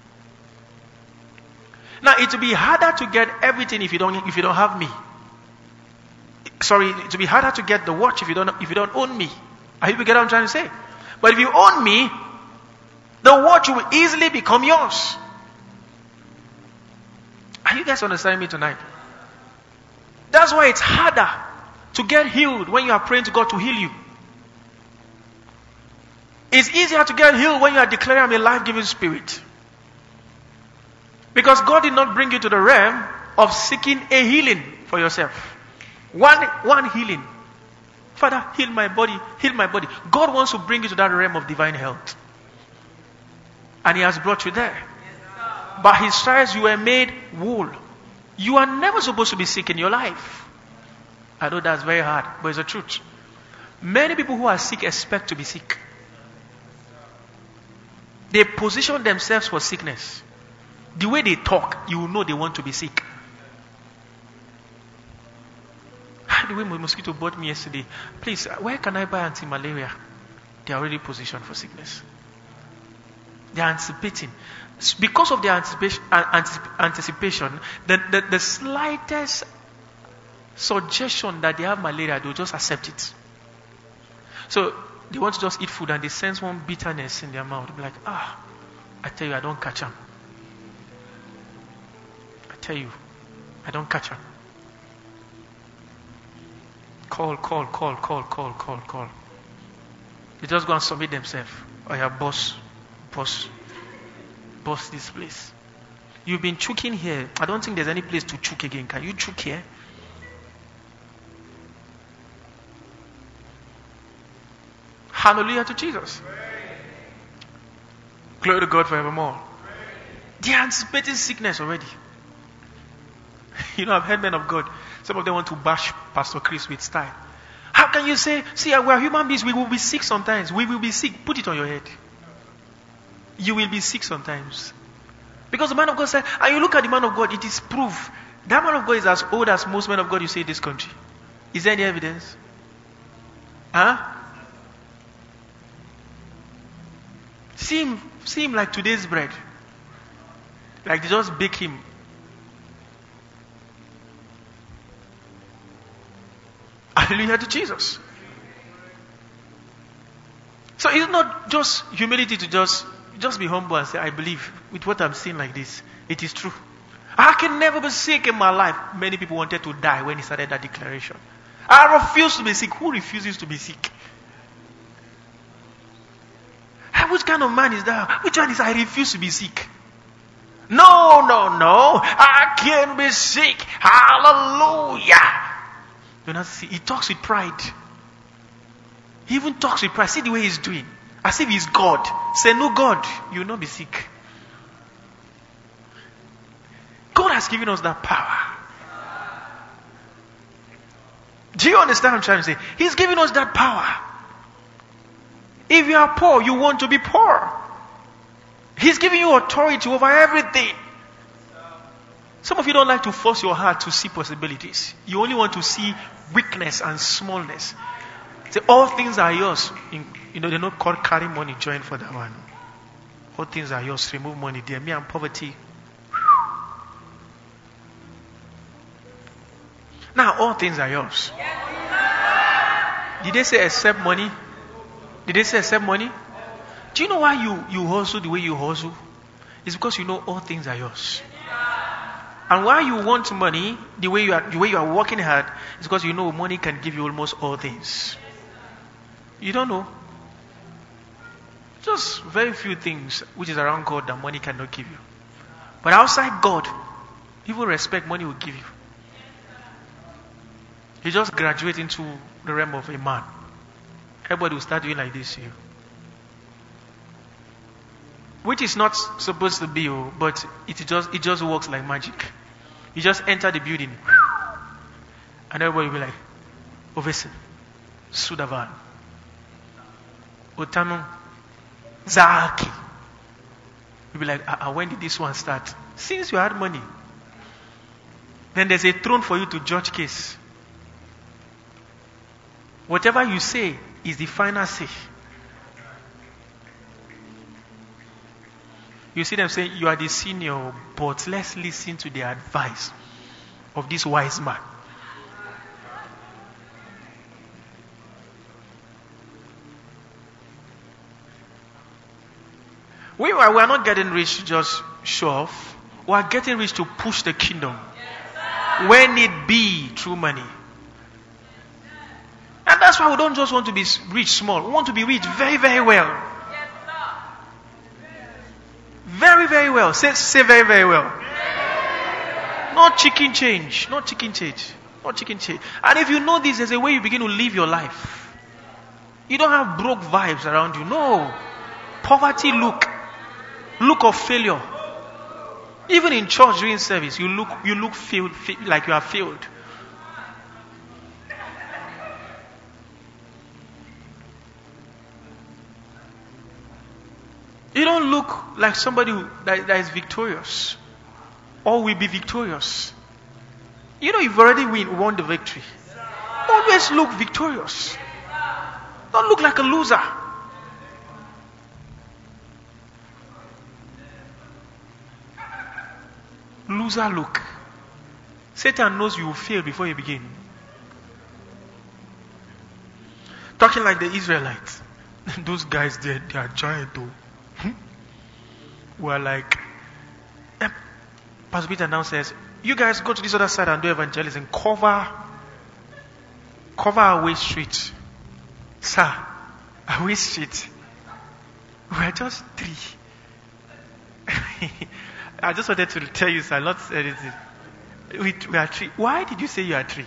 Now it will be harder to get everything if you don't if you don't have me. Sorry, it will be harder to get the watch if you don't if you don't own me. Are you getting what I'm trying to say? But if you own me, the watch will easily become yours. Are you guys understanding me tonight? That's why it's harder to get healed when you are praying to God to heal you. It's easier to get healed when you are declaring I'm a life-giving spirit. Because God did not bring you to the realm of seeking a healing for yourself. One, one healing. Father, heal my body, heal my body. God wants to bring you to that realm of divine health. And He has brought you there. By His stripes you were made whole. You are never supposed to be sick in your life. I know that's very hard, but it's the truth. Many people who are sick expect to be sick. They position themselves for sickness. The way they talk, you will know they want to be sick. The way my mosquito bought me yesterday, please, where can I buy anti-malaria? They are already positioned for sickness. They are anticipating. Because of their anticipation, anticipation the, the, the slightest suggestion that they have malaria, they will just accept it. So they want to just eat food and they sense one bitterness in their mouth. They'll be like, ah, I tell you, I don't catch them. I tell you, I don't catch them. Call, call, call, call, call, call, call. They just go and submit themselves. Oh yeah, boss, boss, boss this place. You've been choking here. I don't think there's any place to choke again. Can you choke here? Hallelujah to Jesus. Glory to God forevermore. They are anticipating sickness already. You know, I've heard men of God. Some of them want to bash Pastor Chris with style. How can you say, see, we are human beings, we will be sick sometimes. We will be sick. Put it on your head. You will be sick sometimes. Because the man of God said, and you look at the man of God, it is proof. That man of God is as old as most men of God you see in this country. Is there any evidence? Huh? See him, see him like today's bread. Like they just bake him. Hallelujah to Jesus. So it's not just humility to just, just be humble and say, I believe with what I'm seeing like this. It is true. I can never be sick in my life. Many people wanted to die when he started that declaration. I refuse to be sick. Who refuses to be sick? Which kind of man is that? Which one is I refuse to be sick? No, no, no. I can't be sick. Hallelujah. Do not see. He talks with pride. He even talks with pride. See the way he's doing. As if he's God. Say, no, God, you will not be sick. God has given us that power. Do you understand what I'm trying to say? He's giving us that power. If you are poor, you want to be poor. He's giving you authority over everything. Some of you don't like to force your heart to see possibilities. You only want to see weakness and smallness. Say, all things are yours. In, you know, they're not called carry money, join for that one. All things are yours. Remove money there. Me and poverty. Now all things are yours. Did they say accept money? Did they say accept money? Do you know why you, you hustle the way you hustle? It's because you know all things are yours. And why you want money the way you are the way you are working hard is because you know money can give you almost all things. You don't know. Just very few things which is around God that money cannot give you. But outside God, even respect money will give you. You just graduate into the realm of a man. Everybody will start doing like this to you. Which is not supposed to be, but it just it just works like magic. You just enter the building, and everybody will be like, Ovese, Sudavan, Otano, Zaki. You'll be like, ah, when did this one start? Since you had money. Then there's a throne for you to judge case. Whatever you say is the final say. You see them saying, you are the senior, but let's listen to the advice of this wise man. We are, we are not getting rich to just show off. We are getting rich to push the kingdom. When it be through money. And that's why we don't just want to be rich small. We want to be rich very, very well. Very, very well. Say, say very, very well. Not chicken change. Not chicken change. Not chicken change. And if you know this, there's a way you begin to live your life. You don't have broke vibes around you. No. Poverty look. Look of failure. Even in church during service, you look you look failed, like you are failed. You don't look like somebody who, that, that is victorious or will be victorious. You know you've already win, won the victory. Always look victorious. Don't look like a loser. Loser look. Satan knows you will fail before you begin. Talking like the Israelites. Those guys, they, they are giant though. We're like, eh, Pastor Peter now says, you guys go to this other side and do evangelism. Cover, cover Away Street. Sir, Away Street. We're just three. I just wanted to tell you, sir, not anything. We, we are three. Why did you say you are three?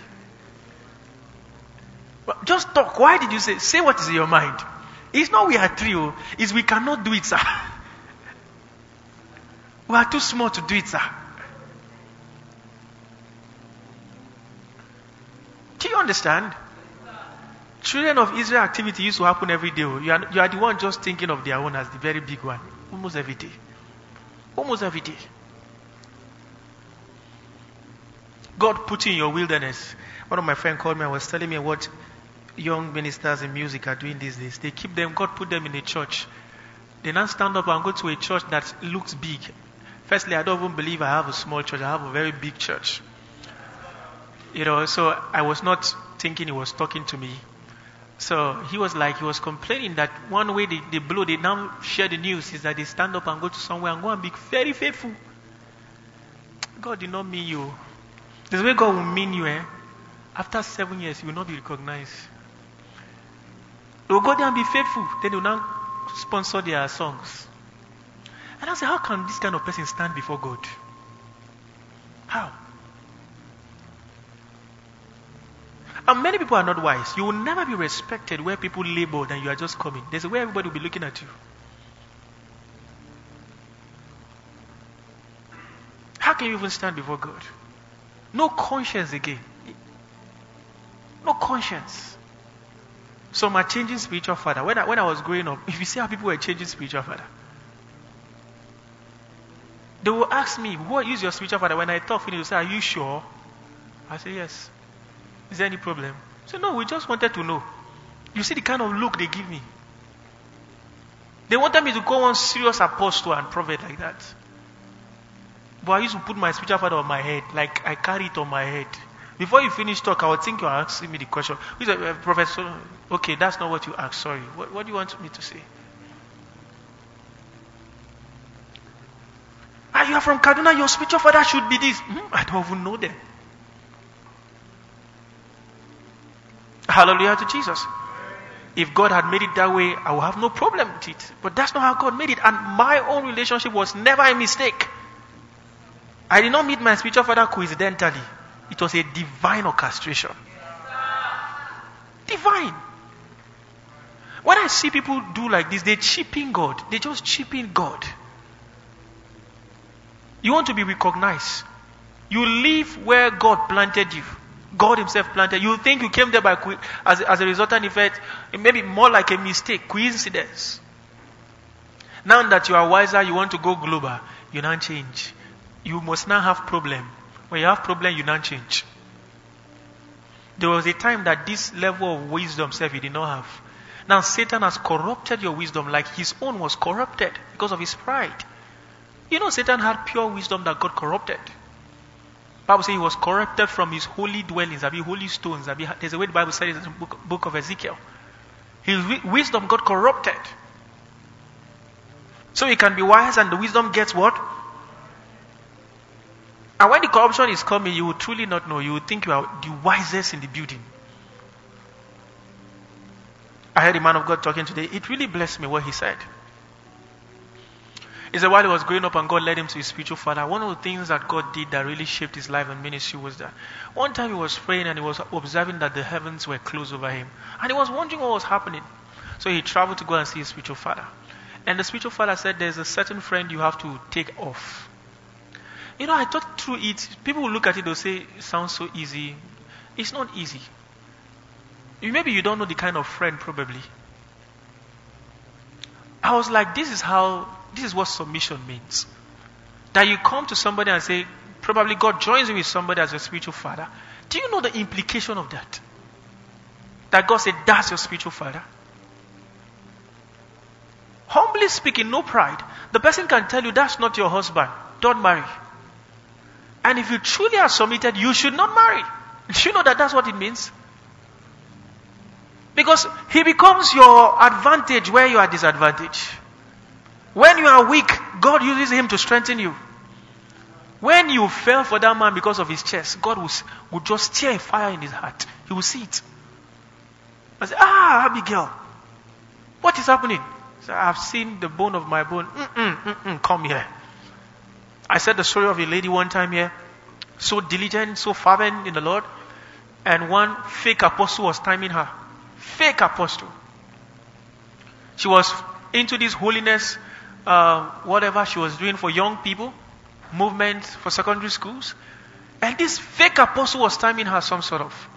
Well, just talk. Why did you say? Say what is in your mind. It's not we are three. Oh, it's we cannot do it, sir. We are too small to do it, sir. Do you understand? Children of Israel activity used to happen every day. You are, you are the one just thinking of their own as the very big one. Almost every day. Almost every day. God put you in your wilderness. One of my friends called me and was telling me what young ministers in music are doing these days. They keep them, God put them in a church. They now stand up and go to a church that looks big. Firstly, I don't even believe I have a small church. I have a very big church. You know, so I was not thinking he was talking to me. So he was like, he was complaining that one way they, they blow, they now share the news is that they stand up and go to somewhere and go and be very faithful. God did not mean you. There's way God will mean you, eh? After seven years, you will not be recognized. They will go there and be faithful. Then they will now sponsor their songs. And I say, how can this kind of person stand before God? How? And many people are not wise. You will never be respected where people labor and you are just coming. There's a way everybody will be looking at you. How can you even stand before God? No conscience again. No conscience. Some are changing spiritual father. When I, when I was growing up, if you see how people were changing spiritual father, they will ask me, what is your spiritual father? When I talk, they will say, are you sure? I say, yes. Is there any problem? I say, no, we just wanted to know. You see the kind of look they give me. They wanted me to go on serious apostle and prophet like that. But I used to put my spiritual father on my head, like I carry it on my head. Before you finish talk, I would think you are asking me the question. Who's a professor? Okay, that's not what you asked. Sorry. What, what do you want me to say? Ah, you are from Kaduna. Your spiritual father should be this. Hmm, I don't even know them. Hallelujah to Jesus. If God had made it that way, I would have no problem with it. But that's not how God made it. And my own relationship was never a mistake. I did not meet my spiritual father coincidentally. It was a divine orchestration. Divine. When I see people do like this, they cheapen God. They just cheapen God. You want to be recognized. You live where God planted you. God himself planted. You think you came there by as, as a resultant effect. It may be more like a mistake, coincidence. Now that you are wiser, you want to go global. You now change. You must now have problem. When you have problem, you now change. There was a time that this level of wisdom self you did not have. Now Satan has corrupted your wisdom like his own was corrupted because of his pride. You know Satan had pure wisdom that got corrupted. Bible says he was corrupted from his holy dwellings, I mean holy stones. I mean, there's a way the Bible says it in the book, book of Ezekiel. His wi- wisdom got corrupted. So he can be wise and the wisdom gets what? And when the corruption is coming, you will truly not know. You will think you are the wisest in the building. I heard a man of God talking today. It really blessed me what he said. He said while he was growing up and God led him to his spiritual father, one of the things that God did that really shaped his life and ministry was that one time he was praying and he was observing that the heavens were closed over him. And he was wondering what was happening. So he traveled to go and see his spiritual father. And the spiritual father said, there's a certain friend you have to take off. You know, I thought through it, people will look at it, they'll say, it sounds so easy. It's not easy. Maybe you don't know the kind of friend, probably. I was like, this is how, this is what submission means. That you come to somebody and say, probably God joins you with somebody as your spiritual father. Do you know the implication of that? That God said, that's your spiritual father. Humbly speaking, no pride. The person can tell you, that's not your husband. Don't marry. And if you truly are submitted, you should not marry. Do you know that that's what it means? Because he becomes your advantage where you are disadvantaged. When you are weak, God uses him to strengthen you. When you fell for that man because of his chest, God will, will just tear a fire in his heart. He will see it. I say, ah, Abigail, what is happening? So I've seen the bone of my bone. Mm-mm, mm-mm, come here. I said the story of a lady one time here, so diligent, so fervent in the Lord, and one fake apostle was timing her. Fake apostle. She was into this holiness, uh, whatever she was doing for young people, movement for secondary schools, and this fake apostle was timing her some sort of.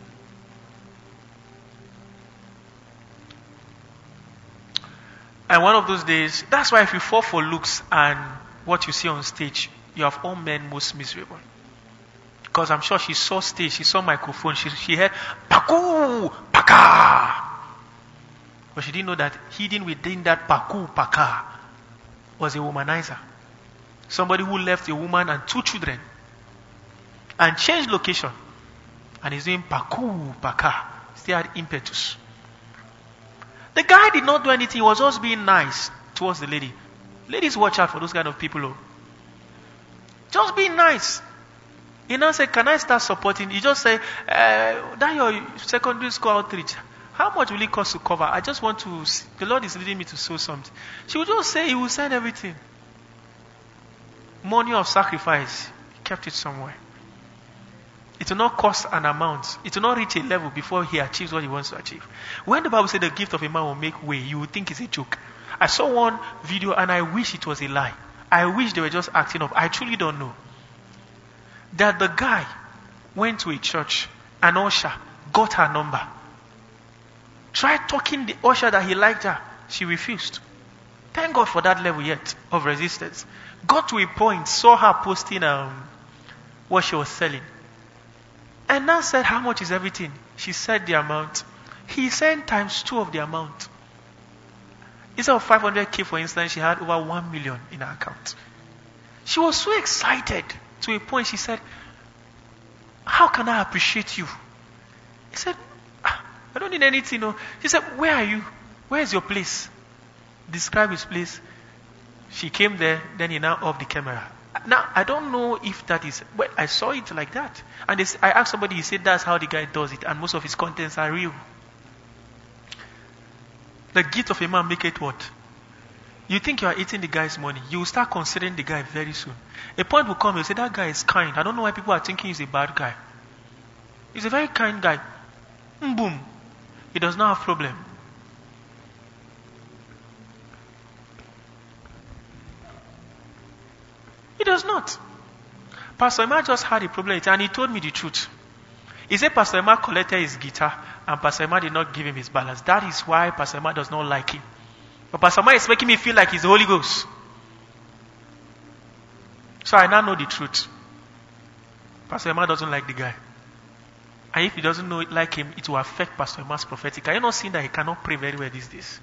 And one of those days, that's why if you fall for looks and what you see on stage, you have all men most miserable. Because I'm sure she saw stage, she saw microphone, she, she heard Paku, Paka. But she didn't know that hidden within that Paku, Paka was a womanizer. Somebody who left a woman and two children and changed location. And he's doing Paku, Paka. Still had impetus. The guy did not do anything, he was just being nice towards the lady. Ladies, watch out for those kind of people. Oh. Just be nice. He now said, can I start supporting? He just said, uh, that your secondary school outreach, how much will it cost to cover? I just want to, the Lord is leading me to sow something. She would just say, he will send everything. Money of sacrifice. He kept it somewhere. It will not cost an amount. It will not reach a level before he achieves what he wants to achieve. When the Bible said the gift of a man will make way, you would think it's a joke. I saw one video and I wish it was a lie. I wish they were just acting up. I truly don't know. That the guy went to a church, an usher, got her number. Tried talking the usher that he liked her. She refused. Thank God for that level yet of resistance. Got to a point, saw her posting um, what she was selling. And now said, how much is everything? She said the amount. He said times two of the amount. Instead of five hundred K, for instance, she had over one million in her account. She was so excited to a point she said, how can I appreciate you? He said, ah, I don't need anything. No. She said, where are you? Where is your place? Describe his place. She came there, then he now off the camera. Now, I don't know if that is, well, I saw it like that. And this, I asked somebody, he said that's how the guy does it, and most of his contents are real. The gift of a man make it what? You think you are eating the guy's money, you will start considering the guy very soon. A point will come, you'll say, that guy is kind. I don't know why people are thinking he's a bad guy. He's a very kind guy. Mm, boom. He does not have problem. He does not. Pastor Emma just had a problem with it, and he told me the truth. He said Pastor Emma collected his guitar and Pastor Emma did not give him his balance. That is why Pastor Emma does not like him. But Pastor Emma is making me feel like he's the Holy Ghost. So I now know the truth. Pastor Emma doesn't like the guy. And if he doesn't know like him, it will affect Pastor Emma's prophetic. Are you not seeing that he cannot pray very well these days?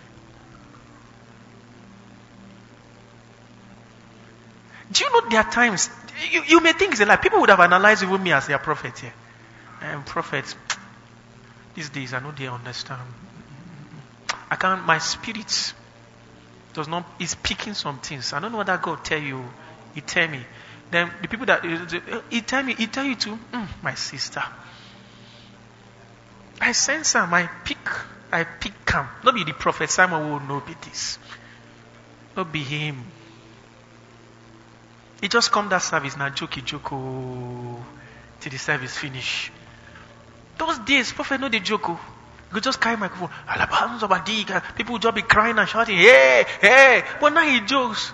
Do you know there are times, you, you may think it's a lie. People would have analyzed even me as their prophet here. And prophets, these days, I know they understand. I can't, my spirit does not, is picking some things. I don't know what that God tell you. He tell me. Then the people that, he tell me, he tell you to, mm, my sister. I sense him, I pick, I pick him. Not be the prophet Simon who will not be this. Not be him. He just come that service now, jokey joko till the service finish. Those days, prophet know the joko. You just carry microphone. People will just be crying and shouting, hey, hey. But now he jokes.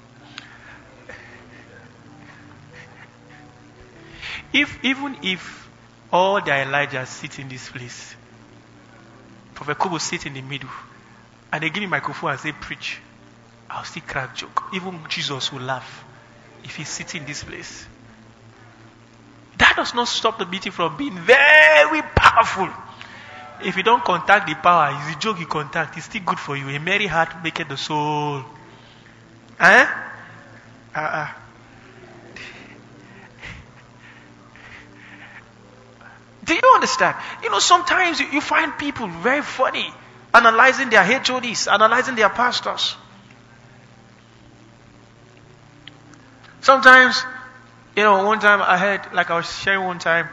If even if all the Elijahs sit in this place, Prophet Kobo sit in the middle, and they give me microphone and say preach, I'll still crack joke. Even Jesus will laugh if he sits in this place. That does not stop the meeting from being very powerful. If you don't contact the power, it's a joke you contact. It's still good for you. A merry heart maketh the soul. Eh? Uh-uh. Do you understand? You know, sometimes you, you find people very funny, analyzing their H O Ds, analyzing their pastors. Sometimes, you know, one time I heard, like I was sharing one time,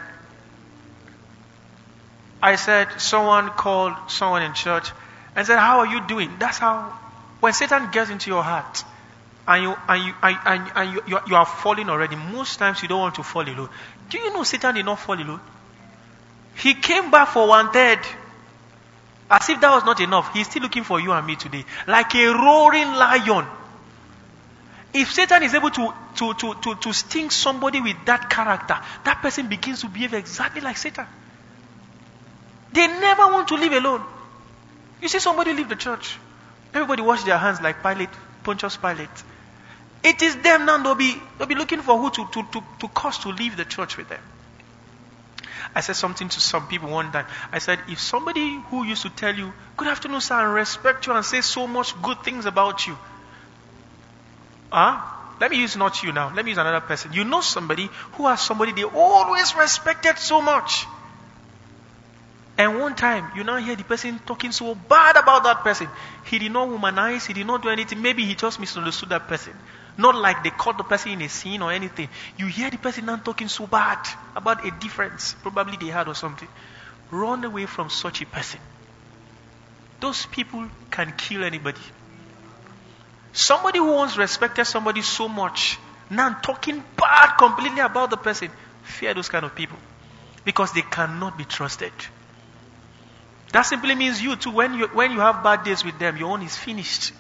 I said, someone called someone in church and said, how are you doing? That's how, when Satan gets into your heart and you and you and, and, and you, you, are, you are falling already, most times you don't want to fall alone. Do you know Satan did not fall alone? He came back for one third. As if that was not enough. He's still looking for you and me today. Like a roaring lion. If Satan is able to, to, to, to, to sting somebody with that character, that person begins to behave exactly like Satan. They never want to live alone. You see somebody leave the church. Everybody wash their hands like Pilate, Pontius Pilate. It is them now, they'll be, they'll be looking for who to, to, to, to cause to leave the church with them. I said something to some people one time. I said, if somebody who used to tell you, good afternoon, sir, and respect you and say so much good things about you. Huh? Let me use not you now. Let me use another person. You know somebody who has somebody they always respected so much. And one time, you now hear the person talking so bad about that person. He did not womanize. He did not do anything. Maybe he just misunderstood that person. Not like they caught the person in a sin or anything. You hear the person now talking so bad about a difference. Probably they had or something. Run away from such a person. Those people can kill anybody. Somebody who once respected somebody so much, now talking bad completely about the person, fear those kind of people. Because they cannot be trusted. That simply means you too, when you, when you have bad days with them, your own is finished.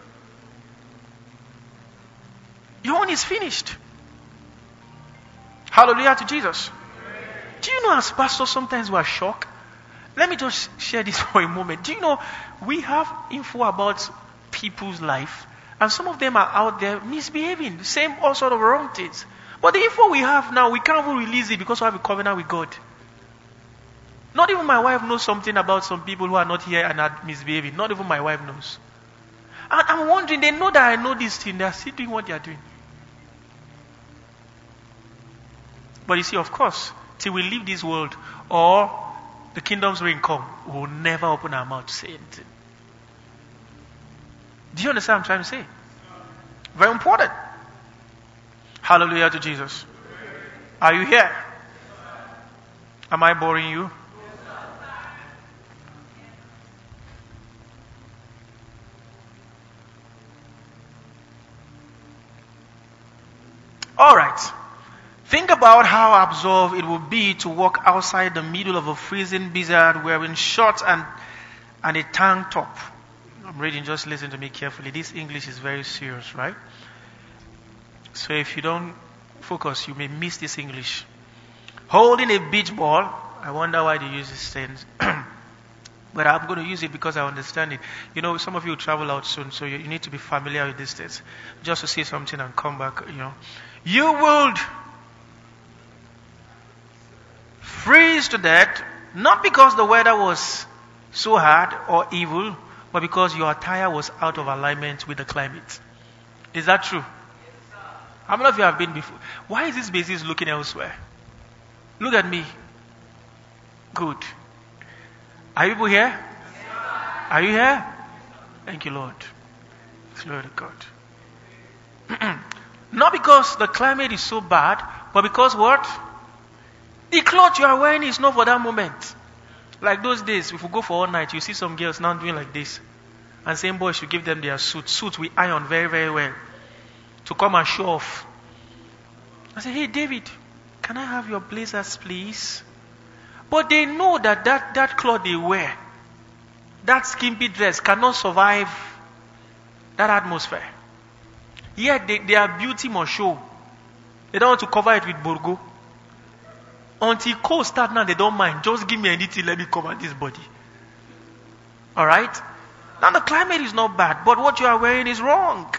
Your own is finished. Hallelujah to Jesus. Do you know as pastors sometimes we are shocked? Let me just share this for a moment. Do you know we have info about people's life and some of them are out there misbehaving, same all sort of wrong things. But the info we have now, we can't even release it because we have a covenant with God. Not even my wife knows something about some people who are not here and are misbehaving. Not even my wife knows. And I'm wondering, they know that I know this thing. They are still doing what they are doing. But you see, of course, till we leave this world or the kingdom's reign come, we will never open our mouth to say anything. Do you understand what I'm trying to say? Very important. Hallelujah to Jesus. Are you here? Am I boring you? All right. Think about how absurd it would be to walk outside the middle of a freezing blizzard wearing shorts and, and a tank top. I'm reading, just listen to me carefully. This English is very serious, right? So if you don't focus, you may miss this English. Holding a beach ball. I wonder why they use this sentence. But I'm going to use it because I understand it. You know, some of you will travel out soon, so you, you need to be familiar with this text. Just to see something and come back, you know. You would freeze to death, not because the weather was so hard or evil, but because your attire was out of alignment with the climate. Is that true? How many of you have been before? Why is this basis looking elsewhere? Look at me. Good. Are you people here? Are you here? Thank you, Lord. Glory to God. Not because the climate is so bad, but because what? The clothes you are wearing is not for that moment. Like those days, if we go for all night, you see some girls now doing like this. And saying boys should give them their suits. Suits we iron very, very well. To come and show off. I say, hey David, can I have your blazers please? But they know that that, that cloth they wear, that skimpy dress cannot survive that atmosphere. Yet they, their beauty must show. They don't want to cover it with burgo. Until cold start now, they don't mind. Just give me anything, let me cover this body. Alright? Now the climate is not bad, but what you are wearing is wrong.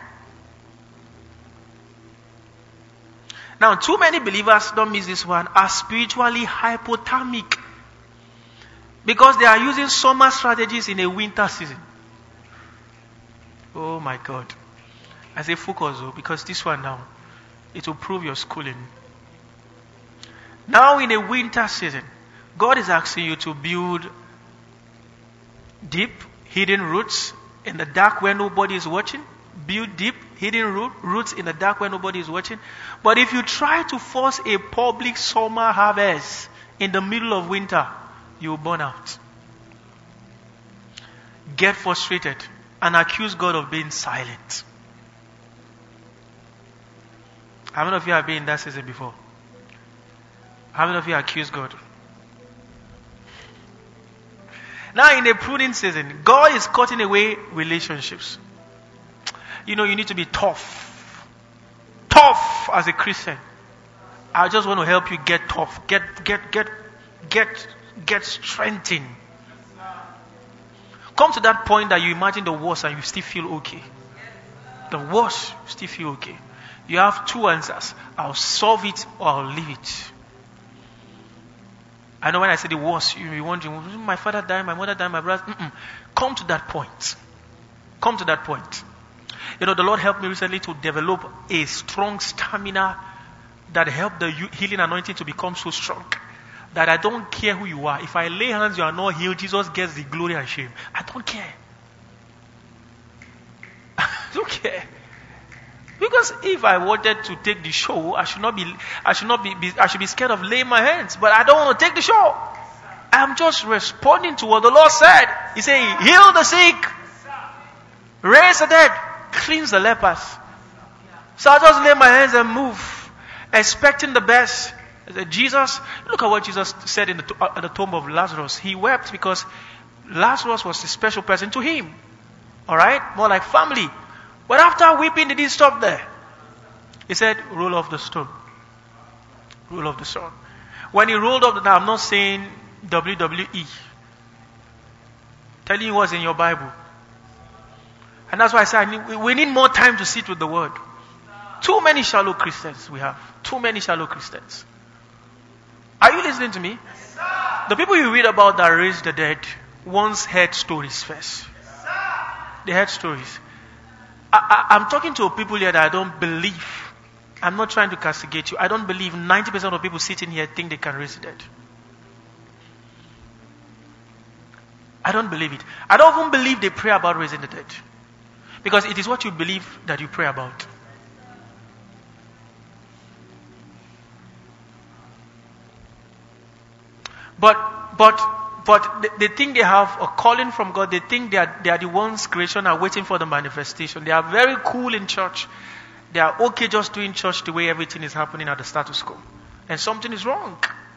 Now, too many believers, don't miss this one, are spiritually hypothermic. Because they are using summer strategies in a winter season. Oh my God. I say focus though, because this one now, it will prove your schooling. Now in a winter season, God is asking you to build deep, hidden roots in the dark where nobody is watching. Build deep, hidden root, roots in the dark where nobody is watching. But if you try to force a public summer harvest in the middle of winter, you will burn out. Get frustrated and accuse God of being silent. How many of you have been in that season before? How many of you accuse God? Now in a pruning season, God is cutting away relationships. You know, you need to be tough. Tough as a Christian. I just want to help you get tough. Get, get, get, get, get strengthened. Come to that point that you imagine the worst and you still feel okay. The worst, you still feel okay. You have two answers. I'll solve it or I'll leave it. I know when I say the worst, you'll be wondering, my father died, my mother died, my brother. Mm-mm. Come to that point. Come to that point. You know, the Lord helped me recently to develop a strong stamina that helped the healing anointing to become so strong that I don't care who you are. If I lay hands, you are not healed. Jesus gets the glory and shame. I don't care. I don't care. Because if I wanted to take the show, I should not be, I should not be, be, I should be scared of laying my hands. But I don't want to take the show. I'm just responding to what the Lord said. He said, heal the sick, raise the dead, cleanse the lepers. So I just lay my hands and move, expecting the best. I said, Jesus, look at what Jesus said in the, at the tomb of Lazarus. He wept because Lazarus was a special person to him. Alright? More like family. But after weeping, did he stop there? He said, roll off the stone. Roll off the stone. When he rolled off the stone, I'm not saying W W E. Telling you what's in your Bible. And that's why I say I need, we need more time to sit with the word. Too many shallow Christians we have. Too many shallow Christians. Are you listening to me? Yes, the people you read about that raised the dead once heard stories first. Yes, they heard stories. I, I, I'm talking to people here that I don't believe. I'm not trying to castigate you. I don't believe ninety percent of people sitting here think they can raise the dead. I don't believe it. I don't even believe they pray about raising the dead. Because it is what you believe that you pray about. But, but, but they, they think they have a calling from God. They think they are, they are the ones creation are waiting for the manifestation. They are very cool in church. They are okay just doing church the way everything is happening at the status quo. And something is wrong.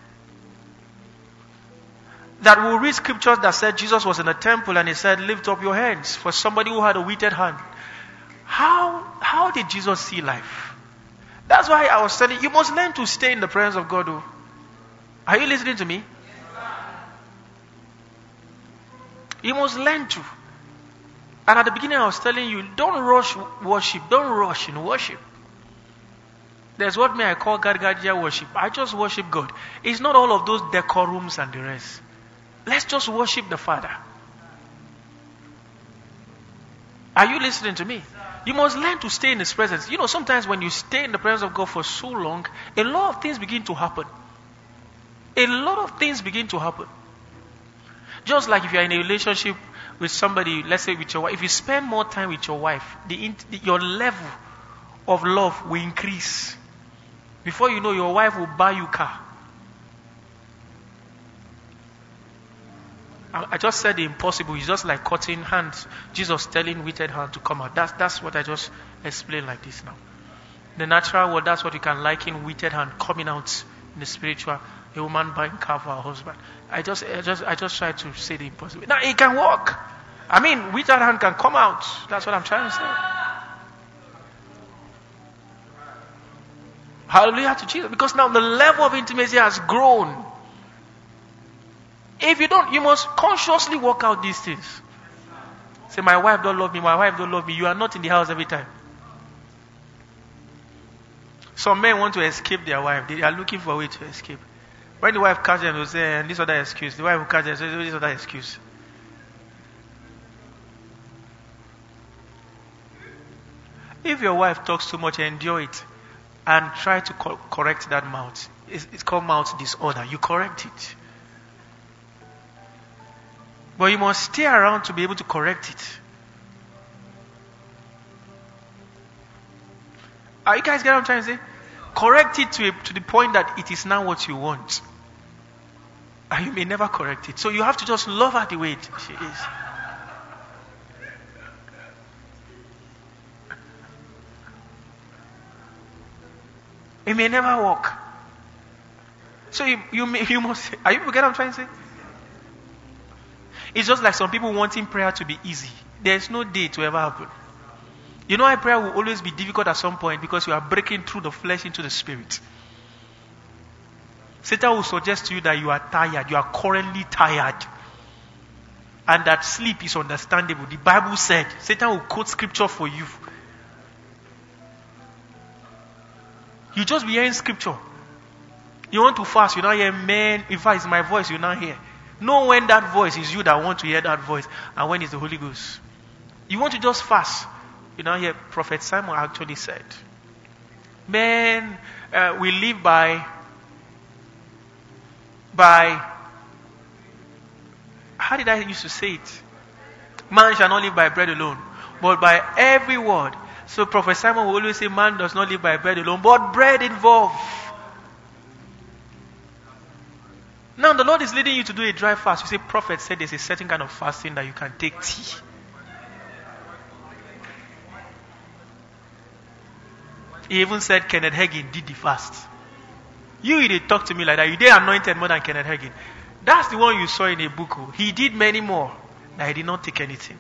That we'll read scriptures that said Jesus was in a temple and he said, lift up your hands, for somebody who had a withered hand. How, how did Jesus see life? That's why I was telling you, you must learn to stay in the presence of God. Are you listening to me? You must learn to. And at the beginning I was telling you, don't rush worship. Don't rush in worship. There's what me I call Gargadia worship. I just worship God. It's not all of those decorums and the rest. Let's just worship the Father. Are you listening to me? You must learn to stay in His presence. You know, sometimes when you stay in the presence of God for so long, a lot of things begin to happen. A lot of things begin to happen. Just like if you're in a relationship with somebody, let's say with your wife, if you spend more time with your wife, the, the, your level of love will increase. Before you know, your wife will buy you a car. I, I just said the impossible. It's just like cutting hands. Jesus telling withered hand to come out. That's, that's what I just explained like this now. The natural world, that's what you can liken withered hand coming out in the spiritual. A woman buying car for her husband. I just, I just, I just try to say the impossible. Now it can work. I mean, withered hand can come out. That's what I'm trying to say. Hallelujah to Jesus. Because now the level of intimacy has grown. If you don't, you must consciously work out these things. Say, my wife don't love me, my wife don't love me. You are not in the house every time. Some men want to escape their wife. They are looking for a way to escape. When the wife catches them, they'll say, and this other excuse. The wife will catch them, say, this other excuse. If your wife talks too much, endure it. And try to co- correct that mouth. It's, it's called mouth disorder. You correct it. But you must stay around to be able to correct it. Are you guys getting what I'm trying to say? Correct it to, a, to the point that it is now what you want. And you may never correct it. So you have to just love her the way it, she is. It may never work. So you, you, may, you must, are you getting what I'm trying to say? It's just like some people wanting prayer to be easy. There's no day to ever happen. You know why prayer will always be difficult at some point? Because you are breaking through the flesh into the spirit. Satan will suggest to you that you are tired. You are currently tired. And that sleep is understandable. The Bible said, Satan will quote scripture for you. You just be hearing scripture. You want to fast, you not hear, man, in fact, it's my voice, you not hear. Know when that voice is you that want to hear that voice, and when it's the Holy Ghost. You want to just fast. You know, here Prophet Simon actually said, man, uh, we live by, by, how did I used to say it? Man shall not live by bread alone, but by every word. So Prophet Simon will always say, man does not live by bread alone, but bread involved. Now the Lord is leading you to do a dry fast. You say, Prophet said there's a certain kind of fasting that you can take tea. He even said Kenneth Hagin did the fast. You they talk to me like that. You did anointed more than Kenneth Hagin. That's the one you saw in a book. He did many more. That he did not take anything.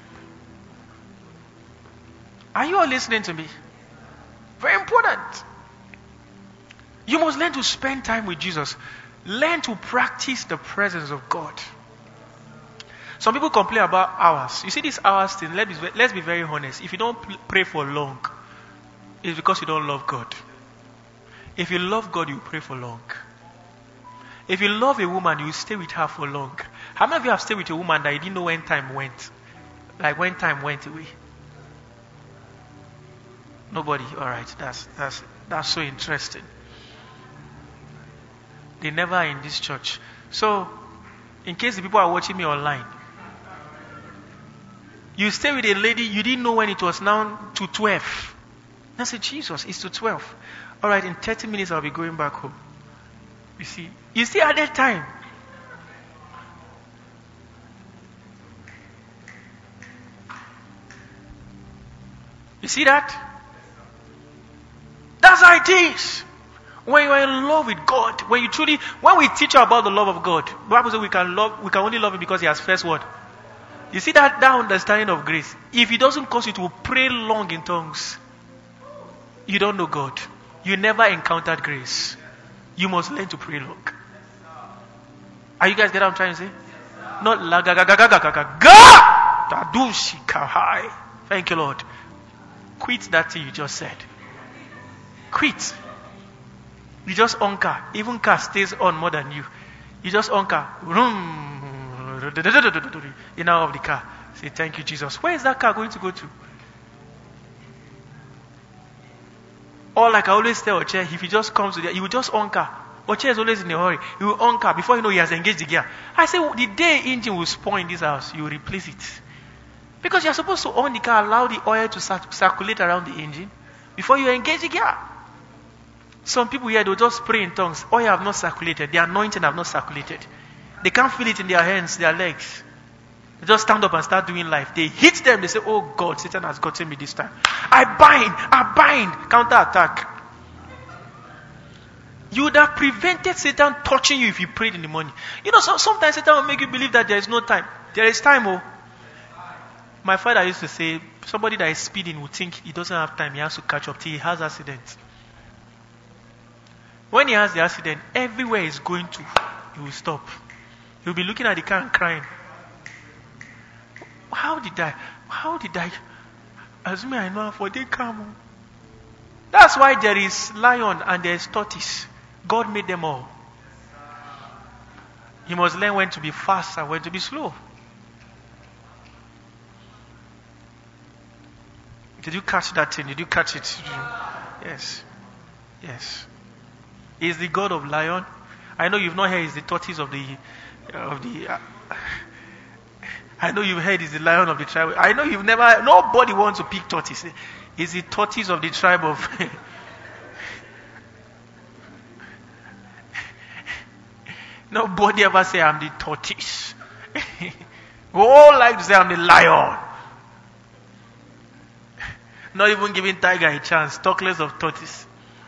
Are you all listening to me? Very important. You must learn to spend time with Jesus. Learn to practice the presence of God. Some people complain about hours. You see this hours thing, let's be, let's be very honest. If you don't pray for long, it's because you don't love God. If you love God, you pray for long. If you love a woman, you stay with her for long. How many of you have stayed with a woman that you didn't know when time went? Like when time went away? Nobody. All right. That's that's that's so interesting. They never are in this church. So, in case the people are watching me online, you stay with a lady, you didn't know when it was now to twelve. I said, Jesus, it's to twelve. All right, in thirty minutes I'll be going back home. You see, you see at that time. You see that? That's how it is. When you are in love with God, when you truly, when we teach you about the love of God, the Bible says we can love, we can only love Him because He has first word. You see that, that understanding of grace. If He doesn't cause you to pray long in tongues, you don't know God. You never encountered grace. You must learn to pray long. Are you guys get what I'm trying to say? Not la ga ga ga ga ga ga ga ga. Tadushi kahai. Thank you, Lord. Quit that thing you just said. Quit. You just anchor. Even car stays on more than you. You just anchor. In out of the car. Say, thank you, Jesus. Where is that car going to go to? Or like I always tell Oche, if he just comes to there, he will just anchor. Oche is always in a hurry. He will anchor before you know he has engaged the gear. I say, the day engine will spoil in this house, you will replace it. Because you're supposed to on the car, allow the oil to circulate around the engine before you engage the gear. Some people here, they'll just pray in tongues. Oil have not circulated. The anointing have not circulated. They can't feel it in their hands, their legs. They just stand up and start doing life. They hit them. They say, oh God, Satan has gotten me this time. I bind, I bind, counter attack. You would have prevented Satan touching you if you prayed in the morning. You know, so, sometimes Satan will make you believe that there is no time. There is time, oh. My father used to say, somebody that is speeding would think he doesn't have time. He has to catch up till he has accident. When he has the accident, everywhere he's going to, he will stop. He'll be looking at the car and crying. How did I? How did I? As me, I know for they come. That's why there is lion and there is tortoise. God made them all. You must learn when to be fast and when to be slow. Did you catch that thing? Did you catch it? Yes. Yes. He's the God of lion. I know you've not heard he's the tortoise of the of the uh, I know you've heard he's the lion of the tribe. I know you've never nobody wants to pick tortoise. He's the tortoise of the tribe of nobody ever say I'm the tortoise. We all like to say I'm the lion. Not even giving tiger a chance. Talk less of tortoise.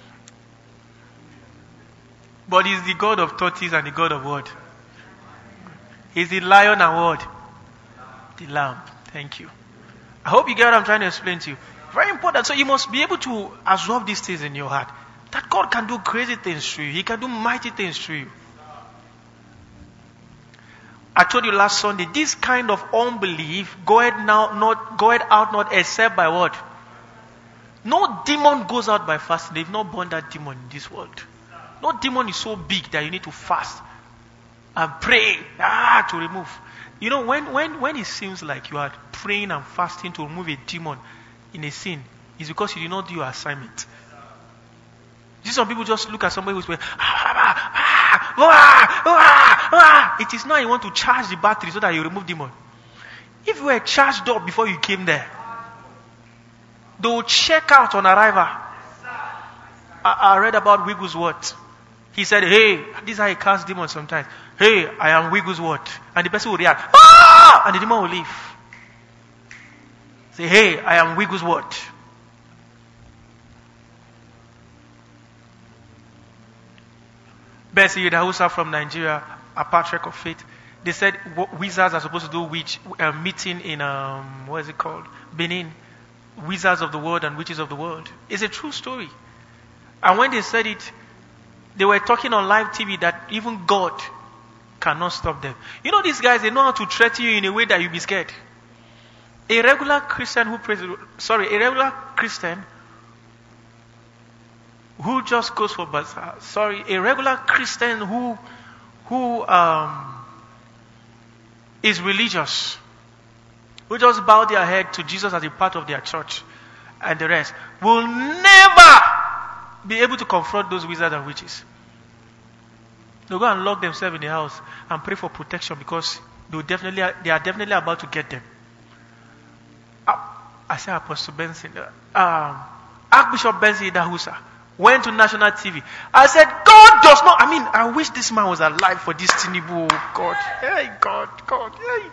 But he's the God of tortoise and the God of what? He's the lion and what? The lamb. Thank you. I hope you get what I'm trying to explain to you. Very important. So you must be able to absorb these things in your heart. That God can do crazy things through you. He can do mighty things through you. I told you last Sunday, this kind of unbelief goeth now not goeth out not except by what? No demon goes out by fasting. They've not born that demon in this world. No demon is so big that you need to fast and pray ah, to remove. You know, when, when, when it seems like you are praying and fasting to remove a demon in a sin, it's because you did not do your assignment. You see, some people just look at somebody who's going, ah, ah, ah, ah, ah, ah. It is now you want to charge the battery so that you remove demon. If you were charged up before you came there, they will check out on arrival. I, I read about Wigglesworth. He said, hey, this is how he casts demons sometimes. Hey, I am Wigglesworth. And the person will react, ah! And the demon will leave. Say, hey, I am Wigglesworth. Bessie Yedahousa from Nigeria, a patriarch of faith, they said wizards are supposed to do witch uh, meeting in, um, what is it called? Benin. Wizards of the world and witches of the world. It's a true story. And when they said it, they were talking on live T V that even God cannot stop them. You know, these guys, they know how to threaten you in a way that you'll be scared. A regular Christian who prays, sorry, a regular Christian who just goes for bazaar, sorry, a regular Christian who, who um, is religious, who just bow their head to Jesus as a part of their church, and the rest will never be able to confront those wizards and witches. They'll go and lock themselves in the house and pray for protection because they will definitely they are definitely about to get them. I say Apostle Benson, um, Archbishop Benson Idahusa went to national T V. I said, God does not. I mean, I wish this man was alive for this Tinubu. God, hey, God, God, hey.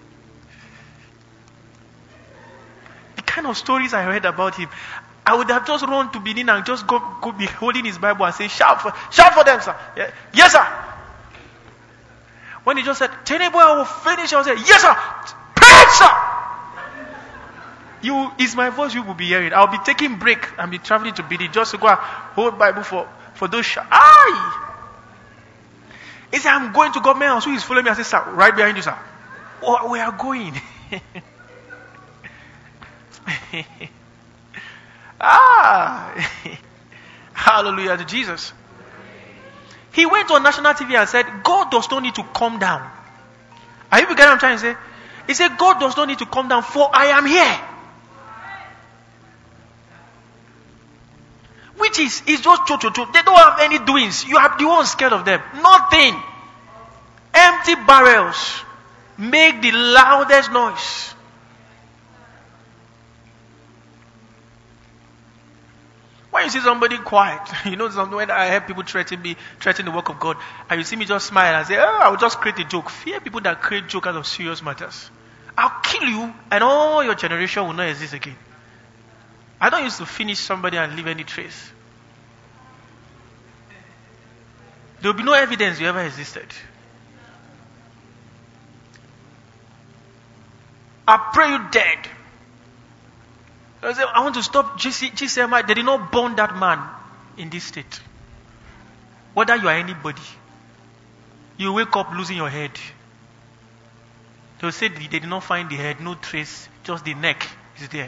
The kind of stories I heard about him, I would have just run to Benin and just go, go be holding his Bible and say, shout for, shout for them, sir. Yeah. Yes, sir. When he just said, Tinubu, I will finish, I will say, yes, sir. Preach, sir. You, is my voice you will be hearing. I'll be taking break and be traveling to Benin just to go and hold Bible for, for those sh- Aye! He said, I'm going to government house. Who is following me? I said, sir, right behind you, sir. Oh, we are going. ah! Hallelujah to Jesus. He went on national T V and said, God does not need to come down. Are you getting what I'm trying to say? He said, God does not need to come down, for I am here. Which is, is just cho cho cho. They don't have any doings. You are the one scared of them. Nothing. Empty barrels make the loudest noise. When you see somebody quiet, you know, when I hear people threaten me, threaten the work of God, and you see me just smile and say, oh, I will just create a joke. Fear people that create jokes out of serious matters. I'll kill you, and all your generation will not exist again. I don't used to finish somebody and leave any trace. There will be no evidence you ever existed. I pray you dead. I say, I want to stop G C M I. They did not burn that man in this state. Whether you are anybody, you wake up losing your head. They will say they did not find the head, no trace, just the neck is there.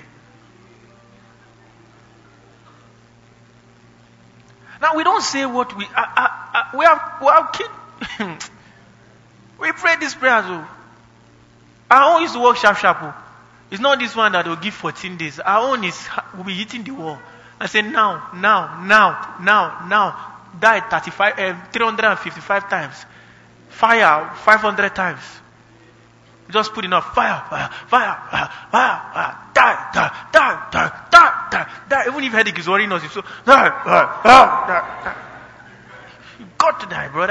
Now we don't say what we uh, uh, uh, we have. We have kid. We pray this prayer. So our own used to work sharp, sharp. It's not this one that will give fourteen days. Our own is will be hitting the wall. I say now, now, now, now, now. Die thirty-five, uh, three hundred fifty-five times. Fire five hundred times. Just put enough fire, fire, fire, fire, fire, fire. Die, die, die, die, die, die, die. Even if headache is worrying us, you so die, die, die, die, die. You got to die, brother.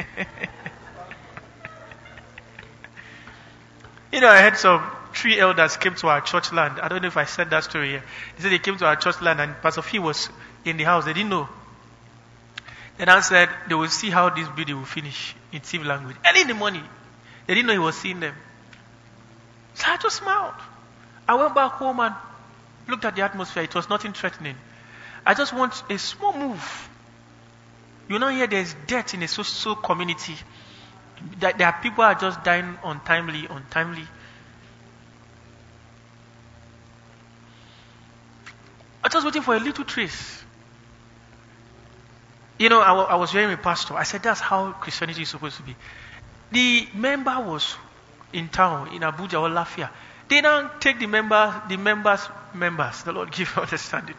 You know, I had some three elders came to our church land. I don't know if I said that story here. They said they came to our church land and Pastor Fee was in the house. They didn't know. Then I said they will see how this building will finish in Tiv language. Early in the morning, they didn't know he was seeing them. So I just smiled. I went back home and looked at the atmosphere. It was nothing threatening. I just want a small move. You know, here there's death in a social community. That there are people who are just dying untimely, untimely. I was just waiting for a little trace. You know, I, w- I was hearing a pastor. I said, that's how Christianity is supposed to be. The member was in town, in Abuja or Lafia. They don't take the member, the members, members. The Lord give you understanding.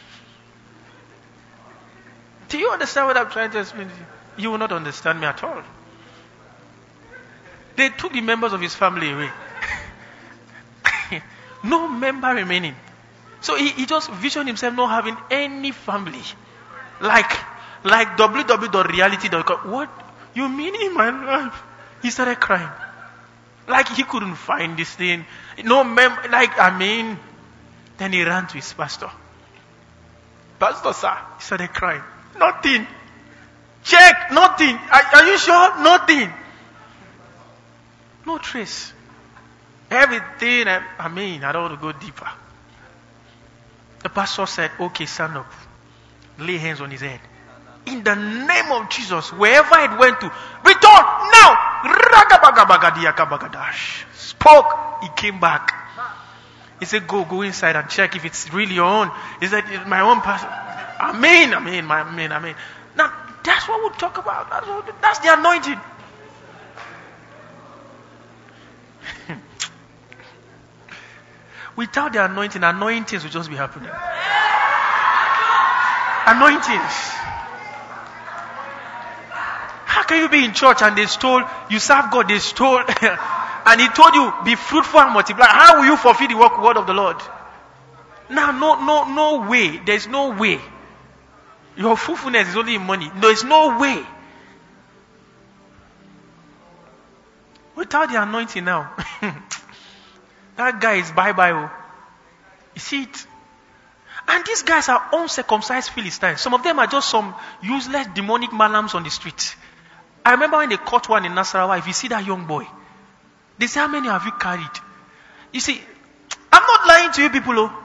Do you understand what I'm trying to explain to you? You will not understand me at all. They took the members of his family away. No member remaining. So he, he just visioned himself not having any family. Like, like w w w dot reality dot com. What? You mean in my life? He started crying. Like he couldn't find this thing. No mem, like, I mean, then he ran to his pastor. Pastor, sir, he started crying. Nothing. Check, nothing. Are, are you sure? Nothing. No trace. Everything, I, I mean, I don't want to go deeper. The pastor said, okay, stand up. Lay hands on his head. In the name of Jesus, wherever it went to, return now. Spoke, he came back. He said, go, go inside and check if it's really your own. He said, it's my own pastor. Amen, amen, amen, amen. Now, that's what we'll talk about. That's, what, that's the anointing. Without the anointing, anointings will just be happening. Anointings. How can you be in church and they stole, you serve God, they stole, and He told you, be fruitful and multiply. How will you fulfill the work, word of the Lord? Now, no, no, no way. There's no way. Your fruitfulness is only in money. There's no way. Without the anointing now, that guy is bye-bye. Oh. You see it? And these guys are uncircumcised Philistines. Some of them are just some useless demonic malams on the street. I remember when they caught one in Nasarawa, if you see that young boy, they say, how many have you carried? You see, I'm not lying to you people. Oh.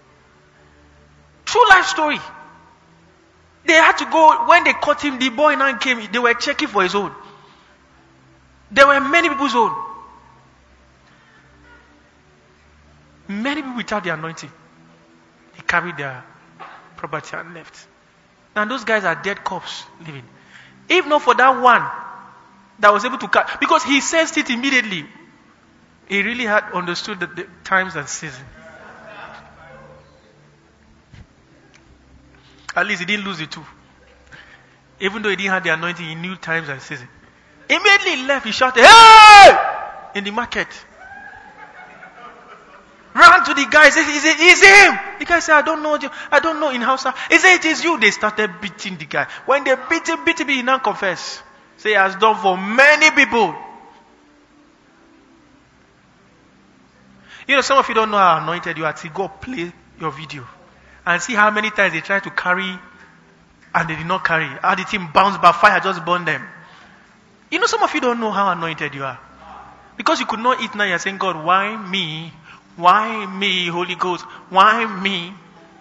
True life story. They had to go, when they caught him, the boy now came, they were checking for his own. There were many people's own. Many people without the anointing. They carried their property and left. Now those guys are dead corpses living. If not for that one that was able to carry, because he sensed it immediately. He really had understood the, the times and seasons. At least he didn't lose the two. Even though he didn't have the anointing, he knew times and seasons. Immediately he left, he shouted, hey! In the market. Ran to the guy, said, is it is him? The guy said, I don't know, I don't know in Hausa. He said, it is you. They started beating the guy. When they beat him, beat him, he now confessed. Say, he has done for many people. You know, some of you don't know how anointed you are. See, go play your video. And see how many times they tried to carry and they did not carry. How the team bounced back, fire just burned them. You know, some of you don't know how anointed you are. Because you could not eat now, you're saying, God, why me? Why me, Holy Ghost? Why me?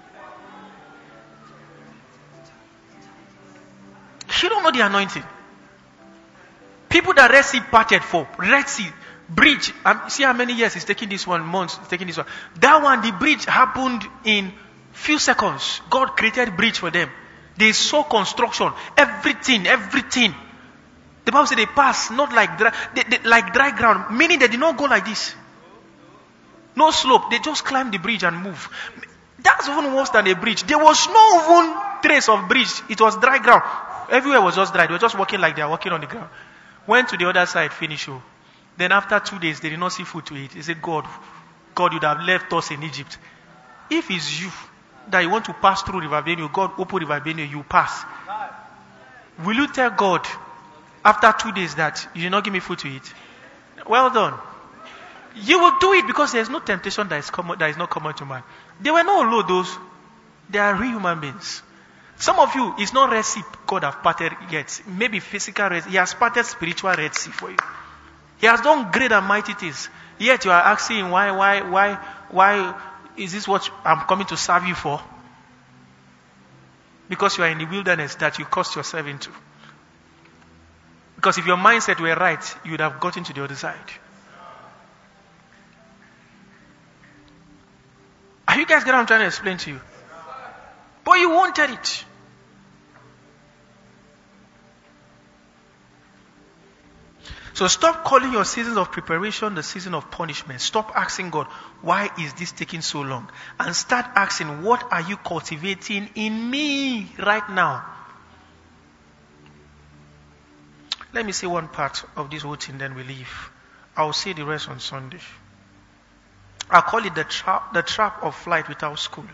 You don't know the anointing. People that Red Sea parted for, Red Sea, bridge. Um, see how many years it's taking this one, months it's taking this one. That one, the bridge happened in few seconds. God created bridge for them. They saw construction, everything, everything. The Bible said they passed, not like dry, they, they, like dry ground, meaning they did not go like this. No slope. They just climbed the bridge and moved. That's even worse than a bridge. There was no even trace of bridge. It was dry ground. Everywhere was just dry. They were just walking like they are walking on the ground. Went to the other side, finish. Oh. Then after two days, they did not see food to eat. They said, God, God, you'd have left us in Egypt. If it's you that you want to pass through River Benue, God open River Benue, you pass. Will you tell God after two days that you did not give me food to eat? Well done. You will do it because there is no temptation that is common, that is not common to man. They were not low those. They are real human beings. Some of you, it's not Red Sea God have parted yet. Maybe physical Red Sea. He has parted spiritual Red Sea for you. He has done great and mighty things. Yet you are asking why, why, why, why is this what I'm coming to serve you for? Because you are in the wilderness that you cost yourself into. Because if your mindset were right, you would have gotten to the other side. Are you guys getting what I'm trying to explain to you? But you wanted it. So stop calling your seasons of preparation the season of punishment. Stop asking God, why is this taking so long? And start asking, what are you cultivating in me right now? Let me say one part of this whole thing, then we leave. I'll say the rest on Sunday. I call it the trap, the trap of flight without school.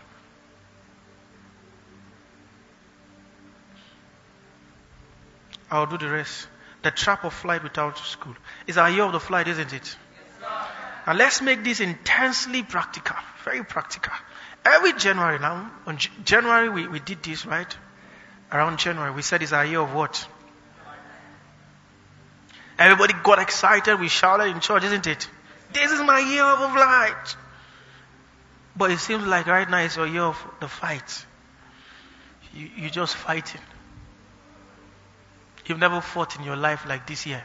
I'll do the rest. The trap of flight without school. It's our year of the flight, isn't it? Yes, and let's make this intensely practical. Very practical. Every January now, on J- January we, we did this, right? Around January, we said it's our year of what? Everybody got excited. We shouted in church, isn't it? This is my year of flight. But it seems like right now it's your year of the fight. You, you're just fighting. You've never fought in your life like this year.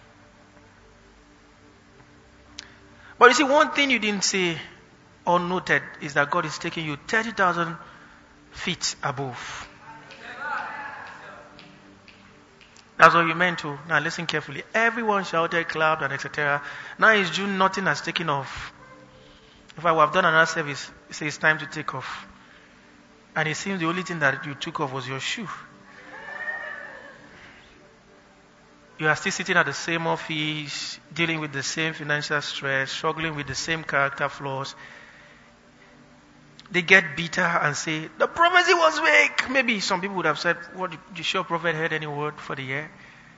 But you see, one thing you didn't say or noted is that God is taking you thirty thousand feet above. That's what you meant to. Now listen carefully. Everyone shouted, clapped, and et cetera. Now it's June, nothing has taken off. If I would have done another service, he said it's time to take off. And it seems the only thing that you took off was your shoe. You are still sitting at the same office, dealing with the same financial stress, struggling with the same character flaws. They get bitter and say, the prophecy was weak. Maybe some people would have said, what, did you sure prophet heard any word for the year?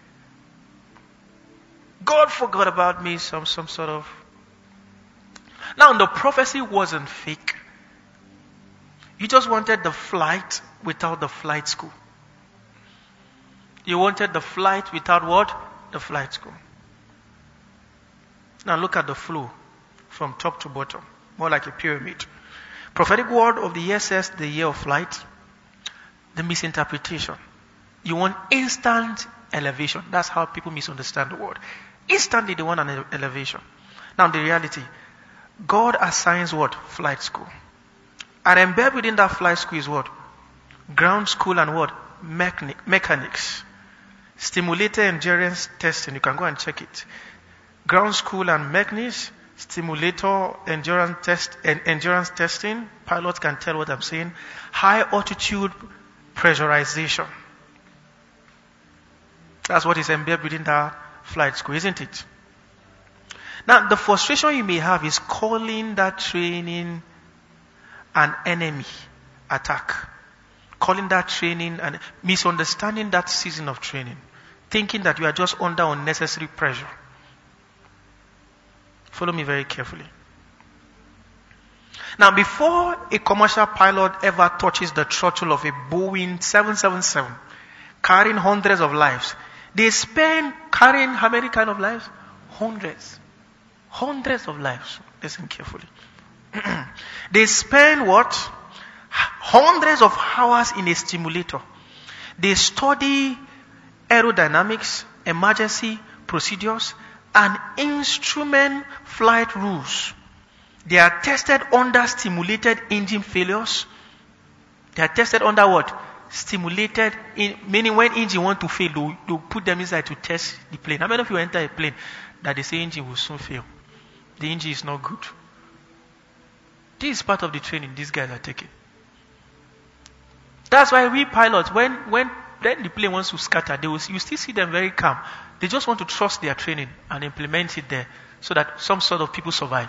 God forgot about me, some, some sort of. Now, the prophecy wasn't fake. You just wanted the flight without the flight school. You wanted the flight without what? The flight school. Now look at the flow from top to bottom. More like a pyramid. Prophetic word of the year says the year of flight. The misinterpretation. You want instant elevation. That's how people misunderstand the word. Instantly they want an elevation. Now the reality. God assigns what? Flight school. And embedded within that flight school is what? Ground school and what? Mechanic, mechanics. Stimulator endurance testing. You can go and check it. Ground school and mechanics. Stimulator endurance test and endurance testing. Pilots can tell what I'm saying. High altitude pressurization. That's what is embedded within that flight school, isn't it? Now, the frustration you may have is calling that training an enemy attack. Calling that training and misunderstanding that season of training. Thinking that you are just under unnecessary pressure. Follow me very carefully. Now, before a commercial pilot ever touches the throttle of a Boeing seven seventy-seven, carrying hundreds of lives, they spend carrying how many kind of lives? Hundreds. Hundreds of lives. Listen carefully. They spend what? Hundreds of hours in a stimulator. They study aerodynamics, emergency procedures, and instrument flight rules. They are tested under stimulated engine failures. They are tested under what? Stimulated, in, meaning when engine want to fail, they'll, they'll put them inside to test the plane. How many of you enter a plane that they say engine will soon fail? The engine is not good. This is part of the training these guys are taking. That's why we pilots, when when then the plane wants to scatter, they will, you still see them very calm. They just want to trust their training and implement it there so that some sort of people survive.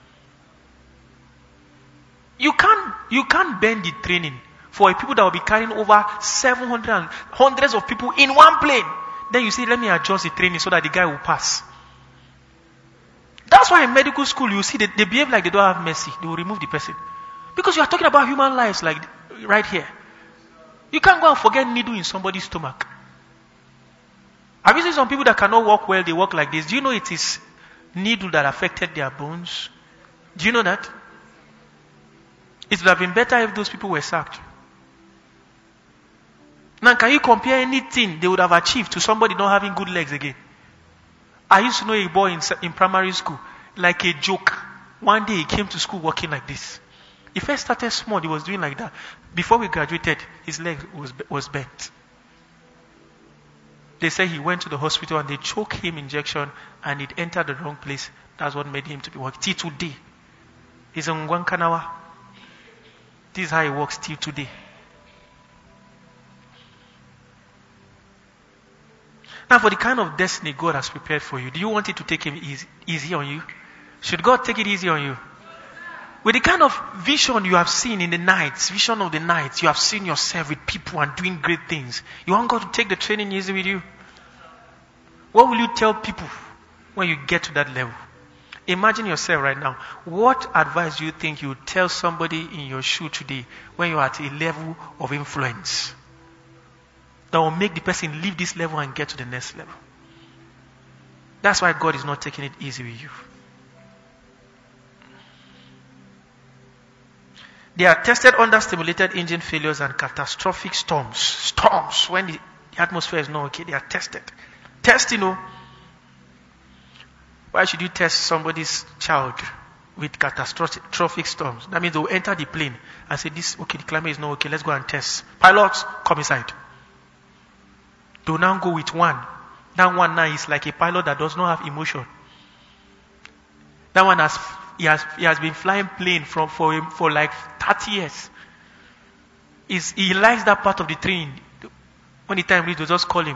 You can't you can't bend the training for a people that will be carrying over seven hundred and hundreds of people in one plane. Then you say, let me adjust the training so that the guy will pass. That's why in medical school you see that they behave like they don't have mercy. They will remove the person. Because you are talking about human lives like right here. You can't go and forget needle in somebody's stomach. Have you seen some people that cannot walk well, they walk like this? Do you know it is needle that affected their bones? Do you know that? It would have been better if those people were sacked. Now, can you compare anything they would have achieved to somebody not having good legs again? I used to know a boy in, in primary school, like a joke. One day he came to school walking like this. He first started small, he was doing like that. Before we graduated, his leg was, was bent. They say he went to the hospital and they choked him injection and it entered the wrong place. That's what made him to be working. Till today. He's in Ngwankanawa. This is how he works till today. Now, for the kind of destiny God has prepared for you, do you want it to take him easy, easy on you? Should God take it easy on you? With the kind of vision you have seen in the nights, vision of the nights, you have seen yourself with people and doing great things. You want God to take the training easy with you? What will you tell people when you get to that level? Imagine yourself right now. What advice do you think you would tell somebody in your shoe today when you're at a level of influence that will make the person leave this level and get to the next level? That's why God is not taking it easy with you. They are tested under stimulated engine failures and catastrophic storms. Storms. When the, the atmosphere is not okay, they are tested. Test, you know. Why should you test somebody's child with catastrophic storms? That means they will enter the plane and say, "This okay, the climate is not okay, let's go and test." Pilots, come inside. They will now go with one. That one now is like a pilot that does not have emotion. That one has he has he has been flying plane from for him for like thirty years. He's, he likes that part of the train. When the time reaches, they just call him.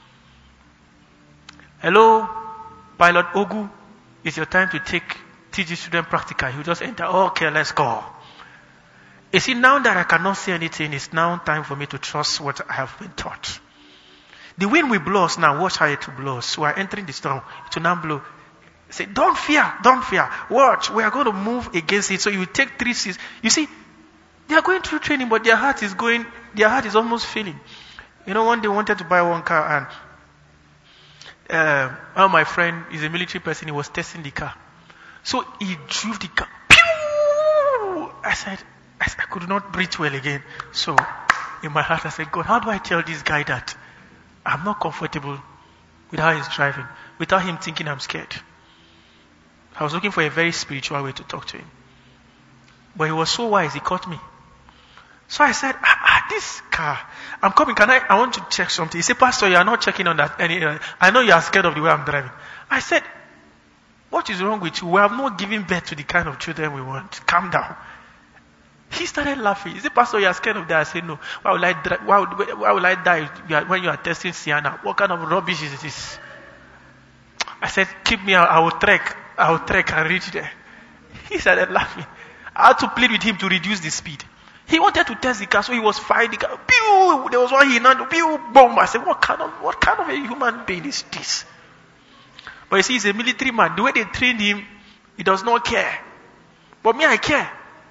Hello, Pilot Ogu. It's your time to take T G student practical. He'll just enter. Okay, let's go. You see, now that I cannot see anything, it's now time for me to trust what I have been taught. The wind will blow us now. Watch how it will blow us. So we are entering the storm. It will now blow. Say, don't fear, don't fear. Watch, we are going to move against it. So you will take three seats. You see, they are going through training, but their heart is going, their heart is almost failing. You know, one day wanted to buy one car, and uh, well, my friend is a military person. He was testing the car. So he drove the car. Pew! I said, I, I could not breathe well again. So in my heart, I said, God, how do I tell this guy that I'm not comfortable with how he's driving, without him thinking I'm scared? I was looking for a very spiritual way to talk to him. But he was so wise, he caught me. So I said, ah, ah, this car, I'm coming, can I, I want to check something. He said, Pastor, you are not checking on that. Any, uh, I know you are scared of the way I'm driving. I said, what is wrong with you? We have not given birth to the kind of children we want. Calm down. He started laughing. He said, Pastor, you are scared of that. I said, no. Why will I, dri- why would, why will I die when you are testing Sienna? What kind of rubbish is this? I said, keep me, I will trek. I will trek and reach there. He started laughing. I had to plead with him to reduce the speed. He wanted to test the car, so he was firing the car. Pew! There was one he not pew bomb. I said, what kind of what kind of a human being is this? But you see, he's a military man. The way they trained him, he does not care. But me, I care.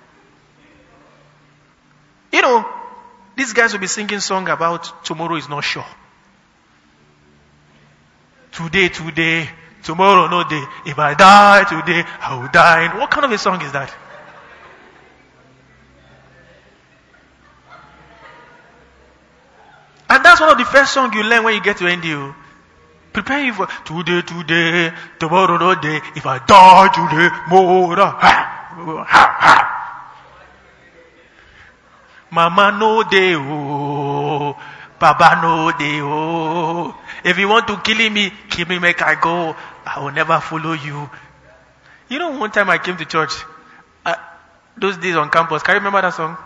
You know, these guys will be singing song about tomorrow is not sure. Today, today, tomorrow, no day. If I die today, I will die. What kind of a song is that? And that's one of the first songs you learn when you get to N D U. Prepare you for today, today, tomorrow, no day. If I die today, tomorrow, ha, ha, ha. Mama no day, oh. Baba no day, oh. If you want to kill me, kill me, make I go. I will never follow you. You know, one time I came to church, uh, those days on campus. Can you remember that song?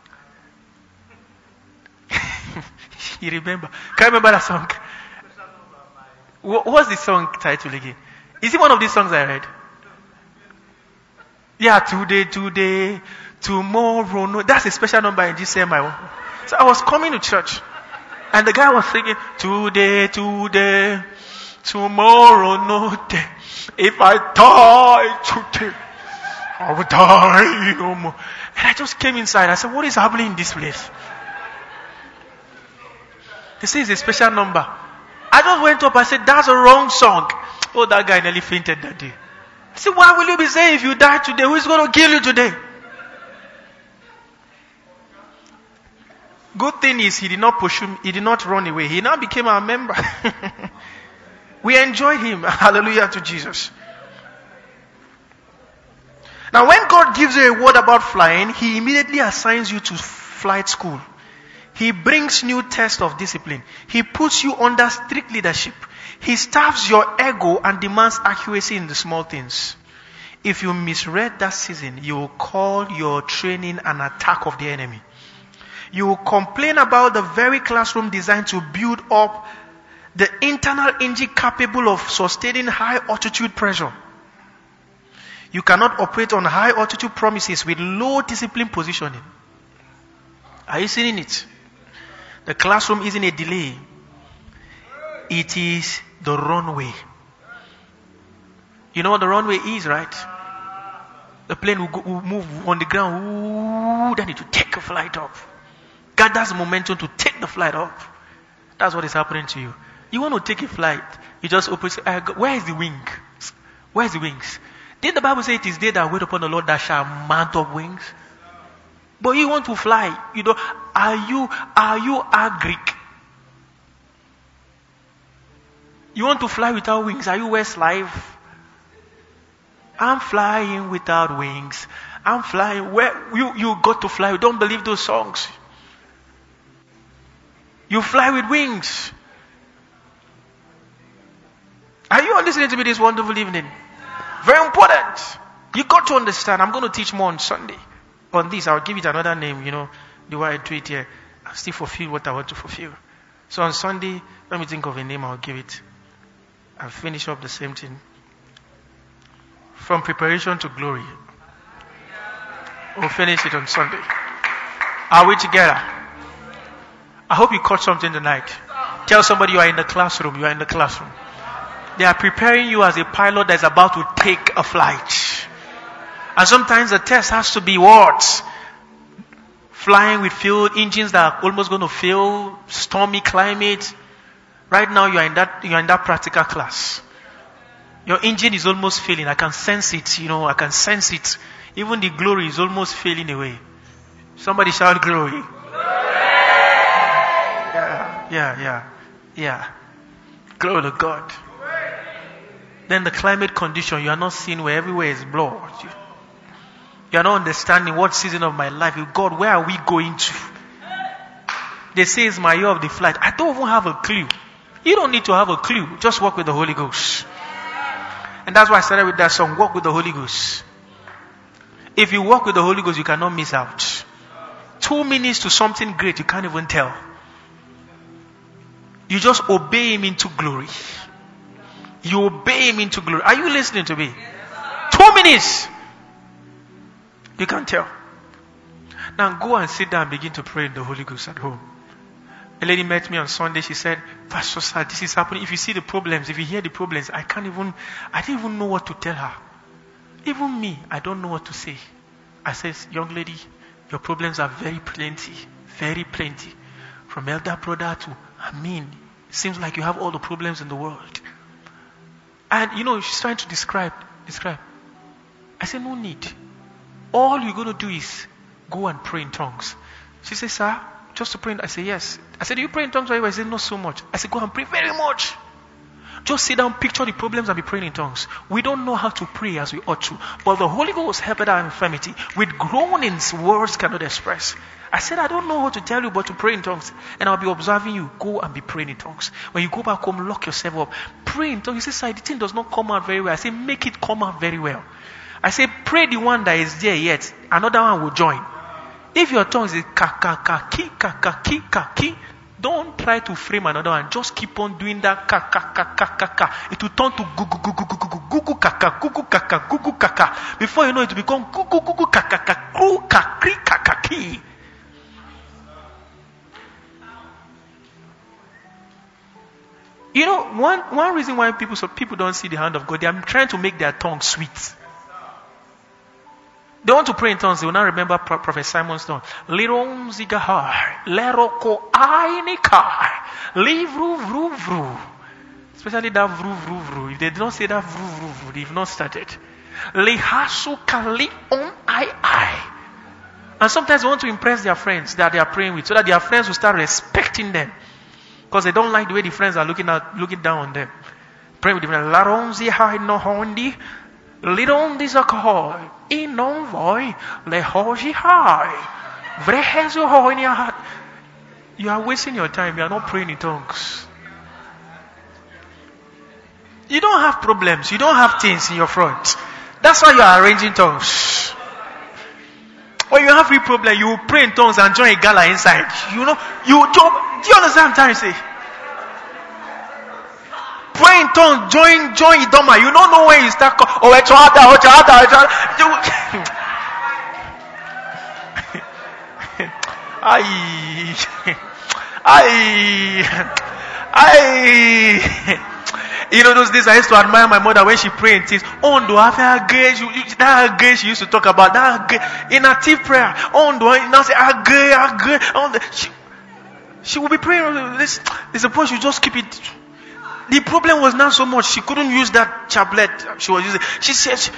You remember? Can you remember that song? What, what's the song title again? Is it one of these songs I read? Yeah, today, today, tomorrow. No, that's a special number in G C M I. So I was coming to church, and the guy was singing, today, today, tomorrow, no day. If I die today, I will die no more. And I just came inside. I said, what is happening in this place? They say it's a special number. I just went up and said, that's a wrong song. Oh, that guy nearly fainted that day. I said, why will you be saying if you die today, who is going to kill you today? Good thing is he did not pursue, he did not run away. He now became our member. We enjoyed him. Hallelujah to Jesus. Now when God gives you a word about flying, he immediately assigns you to flight school. He brings new tests of discipline. He puts you under strict leadership. He starves your ego and demands accuracy in the small things. If you misread that season, you will call your training an attack of the enemy. You will complain about the very classroom designed to build up the internal engine capable of sustaining high altitude pressure. You cannot operate on high altitude promises with low discipline positioning. Are you seeing it? The classroom isn't a delay. It is the runway. You know what the runway is, right? The plane will, go, will move on the ground. Ooh, then it will take a flight up. Gathers the momentum to take the flight up. That's what is happening to you. You want to take a flight. You just open. Uh, where is the wing? Where is the wings? Did the Bible say it is they that wait upon the Lord that shall mount up wings? But you want to fly. You know, are you, are you a Greek? You want to fly without wings? Are you Westlife? I'm flying without wings. I'm flying. Where you, you got to fly. You don't believe those songs. You fly with wings. Are you listening to me this wonderful evening? Very important. You got to understand, I'm going to teach more on Sunday. On this, I'll give it another name, you know, the way I do it here. I'll still fulfill what I want to fulfill. So on Sunday, let me think of a name, I'll give it. I'll finish up the same thing. From preparation to glory. We'll finish it on Sunday. Are we together? I hope you caught something tonight. Tell somebody you are in the classroom. You are in the classroom. They are preparing you as a pilot that is about to take a flight. And sometimes the test has to be what? Flying with fuel engines that are almost going to fail, stormy climate. Right now you are in that you are in that practical class. Your engine is almost failing. I can sense it, you know, I can sense it. Even the glory is almost failing away. Somebody shout glory. Yeah, yeah, yeah, yeah. Glory to God. Then the climate condition, you are not seeing where everywhere is blood. You, you are not understanding what season of my life. God, where are we going to? They say it's my year of the flight. I don't even have a clue. You don't need to have a clue. Just walk with the Holy Ghost. And that's why I started with that song, walk with the Holy Ghost. If you walk with the Holy Ghost, you cannot miss out. Two minutes to something great, you can't even tell. You just obey Him into glory. You obey Him into glory. Are you listening to me? Two minutes. You can't tell. Now go and sit down and begin to pray in the Holy Ghost at home. A lady met me on Sunday. She said, Pastor Sir, this is happening. If you see the problems, if you hear the problems, I can't even, I don't even know what to tell her. Even me, I don't know what to say. I said, young lady, your problems are very plenty. Very plenty. From elder brother to, I mean, it seems like you have all the problems in the world. And, you know, she's trying to describe, describe. I said, no need. All you're going to do is go and pray in tongues. She said, sir, just to pray. I said, yes. I said, do you pray in tongues? I said, not so much. I said, go and pray very much. Just sit down, picture the problems and be praying in tongues. We don't know how to pray as we ought to. But the Holy Ghost helped our infirmity. With groanings, words cannot express. I said, I don't know how to tell you but to pray in tongues. And I'll be observing you. Go and be praying in tongues. When you go back home, lock yourself up. Pray in tongues. You say, sir, the thing does not come out very well. I say, make it come out very well. I say, pray the one that is there yet. Another one will join. If your tongue is ka ka ka ki ka ka ki ka ki, don't try to frame another one. Just keep on doing that ka ka ka ka ka ka. It will turn to gu gu gu gu gu gu gu gu gu ka ka gu gu ka ka gu gu ka ka. Before you know it, will become gu gu gu gu ka ka ka gu ka kri ka ka ki. You know, one one reason why people so people don't see the hand of God, they are trying to make their tongue sweet. They want to pray in tongues. They will not remember Prophet Simon's tongue. Lirom zigahar, leroko ainikar, livru vru vru. Especially that vru vru vru. If they don't say that vru vru vru, they've not started. Lihasu kali on ai ai. And sometimes they want to impress their friends that they are praying with, so that their friends will start respecting them, because they don't like the way the friends are looking at looking down on them. Praying with them. Larom zihai no hondi. Liron disakoy, inon voy, lehoji high, vrehezu hoy in your heart. You are wasting your time. You are not praying in tongues. You don't have problems. You don't have things in your front. That's why you are arranging tongues. When you have real problem, you will pray in tongues and join a gala inside. You know, you don't. Do you understand what I'm trying to say? Pray in tongues, join, join Idoma. You don't know when you start. Co- oh, it's harder, oh, it's harder, it's harder. Aye, aye, aye. You know those days I used to admire my mother when she prayed in things. Oh, do I have grace? That grace she used to talk about. That grace in a tea prayer. Oh, do I now say ah grace, ah grace? She, she will be praying. This is a point. You just keep it. The problem was not so much she couldn't use that chaplet she was using. She said, she,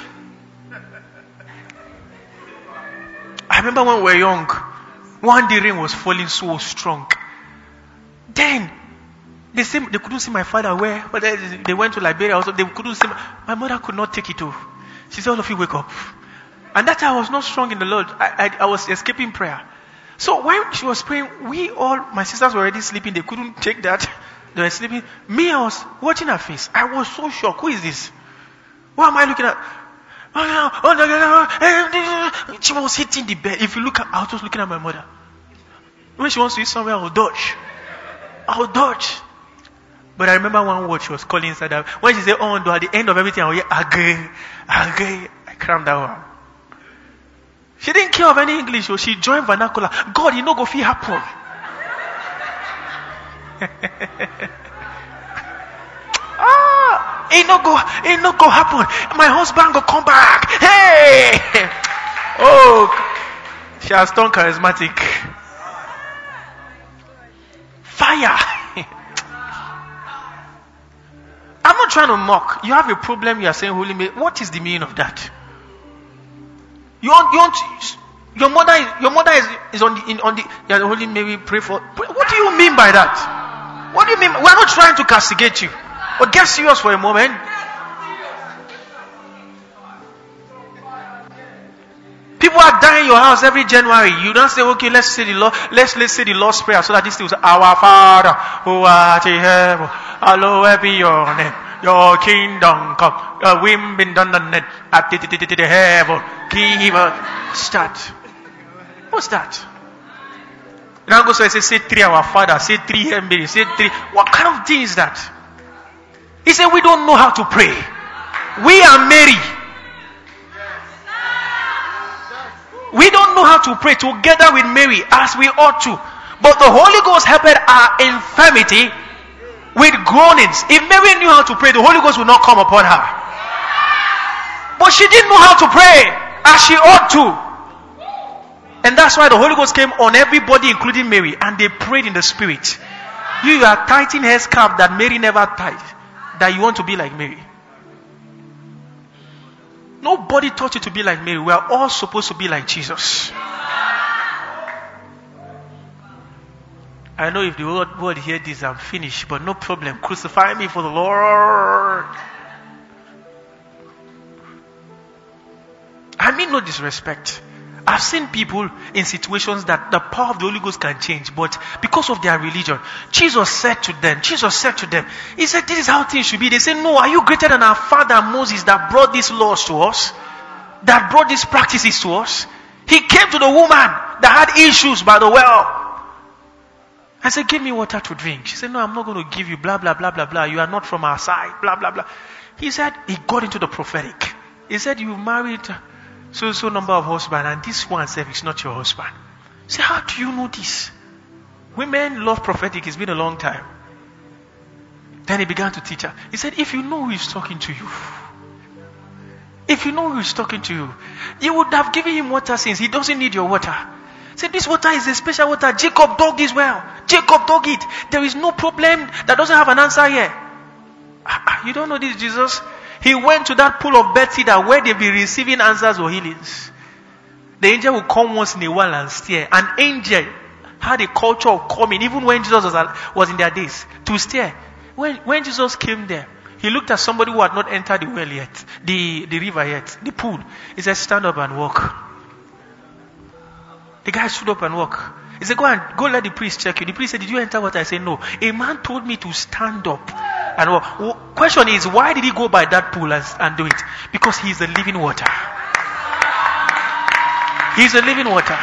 I remember when we were young, one day rain was falling so strong. Then they said they couldn't see my father where, but they went to Liberia also. They couldn't see my, my mother could not take it too. She said, all of you wake up. And that time I was not strong in the Lord. I, I, I was escaping prayer. So when she was praying, we all, my sisters were already sleeping. They couldn't take that. They were sleeping. Me, I was watching her face. I was so shocked. Who is this? What am I looking at? She was hitting the bed. If you look at, I was just looking at my mother. When she wants to eat somewhere, I will dodge. I will dodge. But I remember one word she was calling inside her. When she said, oh, at the end of everything, I will hear, agree, agree. I crammed that one. She didn't care of any English, so she joined vernacular. God, you know, go feel happen. ah, it no go, it no go happen. My husband go come back. Hey, oh, she has turned charismatic. Fire. I'm not trying to mock. You have a problem. You are saying Holy Mary. What is the meaning of that? You want, you want your mother is your mother is, is on the in, on the yeah, the Holy Mary pray for. What do you mean by that? What do you mean? We're not trying to castigate you. But get serious for a moment. People are dying in your house every January. You don't say, okay, let's say the Lord, let's let's say the Lord's Prayer so that this thing will say, Our Father who art in heaven, hallowed be your name. Your kingdom come. Your will be done on earth at the heaven. Give us start. What's that? Now go so I say, say three our Father, say three Mary, say three. What kind of thing is that? He said we don't know how to pray. We are Mary. We don't know how to pray together with Mary as we ought to. But the Holy Ghost helped our infirmity with groanings. If Mary knew how to pray, the Holy Ghost would not come upon her. But she didn't know how to pray as she ought to. And that's why the Holy Ghost came on everybody, including Mary, and they prayed in the Spirit. You, you are tightening her scarf that Mary never tied, that you want to be like Mary. Nobody taught you to be like Mary. We are all supposed to be like Jesus. I know if the world would hear this, I'm finished, but no problem. Crucify me for the Lord. I mean no disrespect. I've seen people in situations that the power of the Holy Ghost can change, but because of their religion, Jesus said to them, Jesus said to them, He said, this is how things should be. They said, no, are you greater than our father Moses that brought these laws to us? That brought these practices to us? He came to the woman that had issues by the well. I said, give me water to drink. She said, no, I'm not going to give you blah, blah, blah, blah, blah. You are not from our side, blah, blah, blah. He said, he got into the prophetic. He said, you married so so number of husbands, and this one said is not your husband. Say, how do you know this? Women love prophetic. It's been a long time. Then he began to teach her. He said, if you know who is talking to you, if you know who is talking to you, you would have given him water since he doesn't need your water. Say, this water is a special water. Jacob dug this well. Jacob dug it. There is no problem that doesn't have an answer here. You don't know this, Jesus? He went to that pool of Bethesda where they'll be receiving answers or healings. The angel will come once in a while and stare. An angel had a culture of coming, even when Jesus was, was in their days, to stare. When, when Jesus came there, he looked at somebody who had not entered the well yet, the, the river yet, the pool. He said, stand up and walk. The guy stood up and walked. He said, go and go let the priest check you. The priest said, did you enter water? I said, no. A man told me to stand up and walk. Well, question is, why did he go by that pool and, and do it? Because he is the living water. He is the living water.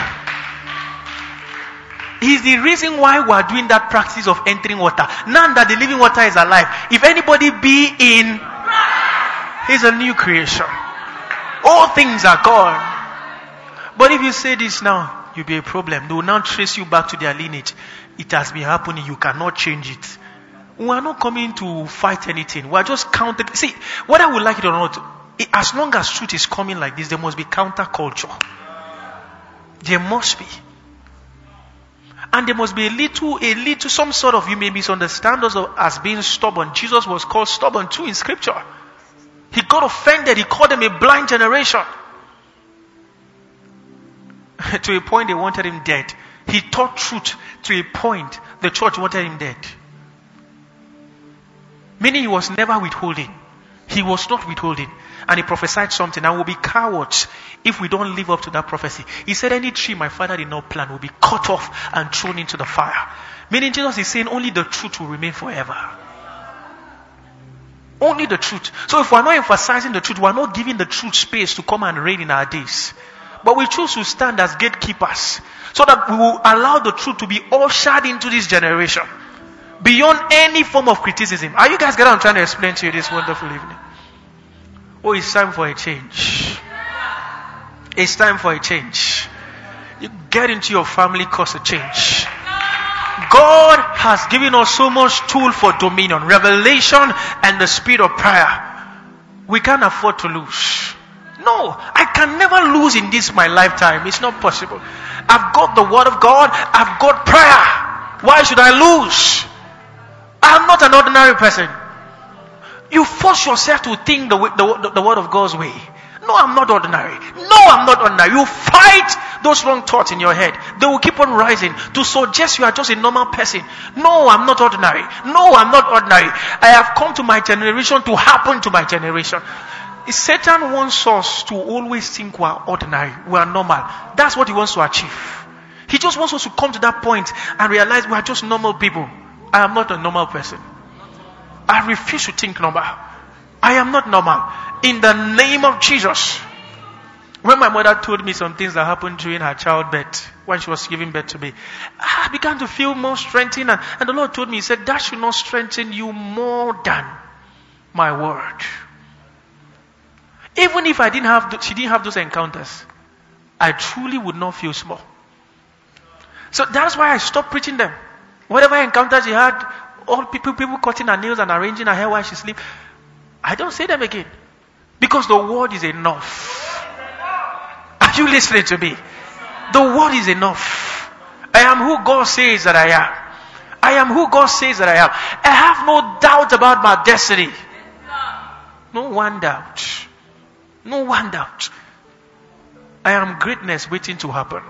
He is the reason why we are doing that practice of entering water. Now that the living water is alive, if anybody be in, he's a new creation. All things are gone. But if you say this now, you'll be a problem. They will now trace you back to their lineage. It has been happening. You cannot change it. We are not coming to fight anything. We are just counter. See, whether we like it or not, it, as long as truth is coming like this, there must be counterculture. There must be. And there must be a little, a little, some sort of, you may misunderstand us as being stubborn. Jesus was called stubborn too in scripture. He got offended. He called them a blind generation. To a point they wanted him dead. He taught truth to a point the church wanted him dead. Meaning he was never withholding. He was not withholding. And he prophesied something, and we'll be cowards if we don't live up to that prophecy. He said any tree my father did not plant will be cut off and thrown into the fire. Meaning Jesus is saying only the truth will remain forever. Only the truth. So if we're not emphasizing the truth, we're not giving the truth space to come and reign in our days. But we choose to stand as gatekeepers so that we will allow the truth to be ushered into this generation beyond any form of criticism. Are you guys getting what I'm trying to explain to you this wonderful evening? Oh, it's time for a change. It's time for a change. You get into your family, cause a change. God has given us so much tool for dominion, revelation, and the spirit of prayer. We can't afford to lose. No, I can never lose in this my lifetime. It's not possible. I've got the word of God. I've got prayer. Why should I lose? I'm not an ordinary person. You force yourself to think the, way, the, the, the word of God's way. No, I'm not ordinary. No, I'm not ordinary. You fight those wrong thoughts in your head. They will keep on rising to suggest you are just a normal person. No, I'm not ordinary. No, I'm not ordinary. I have come to my generation to happen to my generation. Satan wants us to always think we are ordinary. We are normal. That's what he wants to achieve. He just wants us to come to that point and realize we are just normal people. I am not a normal person. I refuse to think normal. I am not normal. In the name of Jesus. When my mother told me some things that happened during her childbirth, when she was giving birth to me, I began to feel more strengthened. And, and the Lord told me, He said, that should not strengthen you more than my word. Even if I didn't have, she didn't have those encounters, I truly would not feel small. So that's why I stopped preaching them. Whatever encounters she had, all people, people cutting her nails and arranging her hair while she sleeps, I don't say them again. Because the word is enough. Are you listening to me? The word is enough. I am who God says that I am. I am who God says that I am. I have no doubt about my destiny. No one doubt. No one doubt. I am greatness waiting to happen.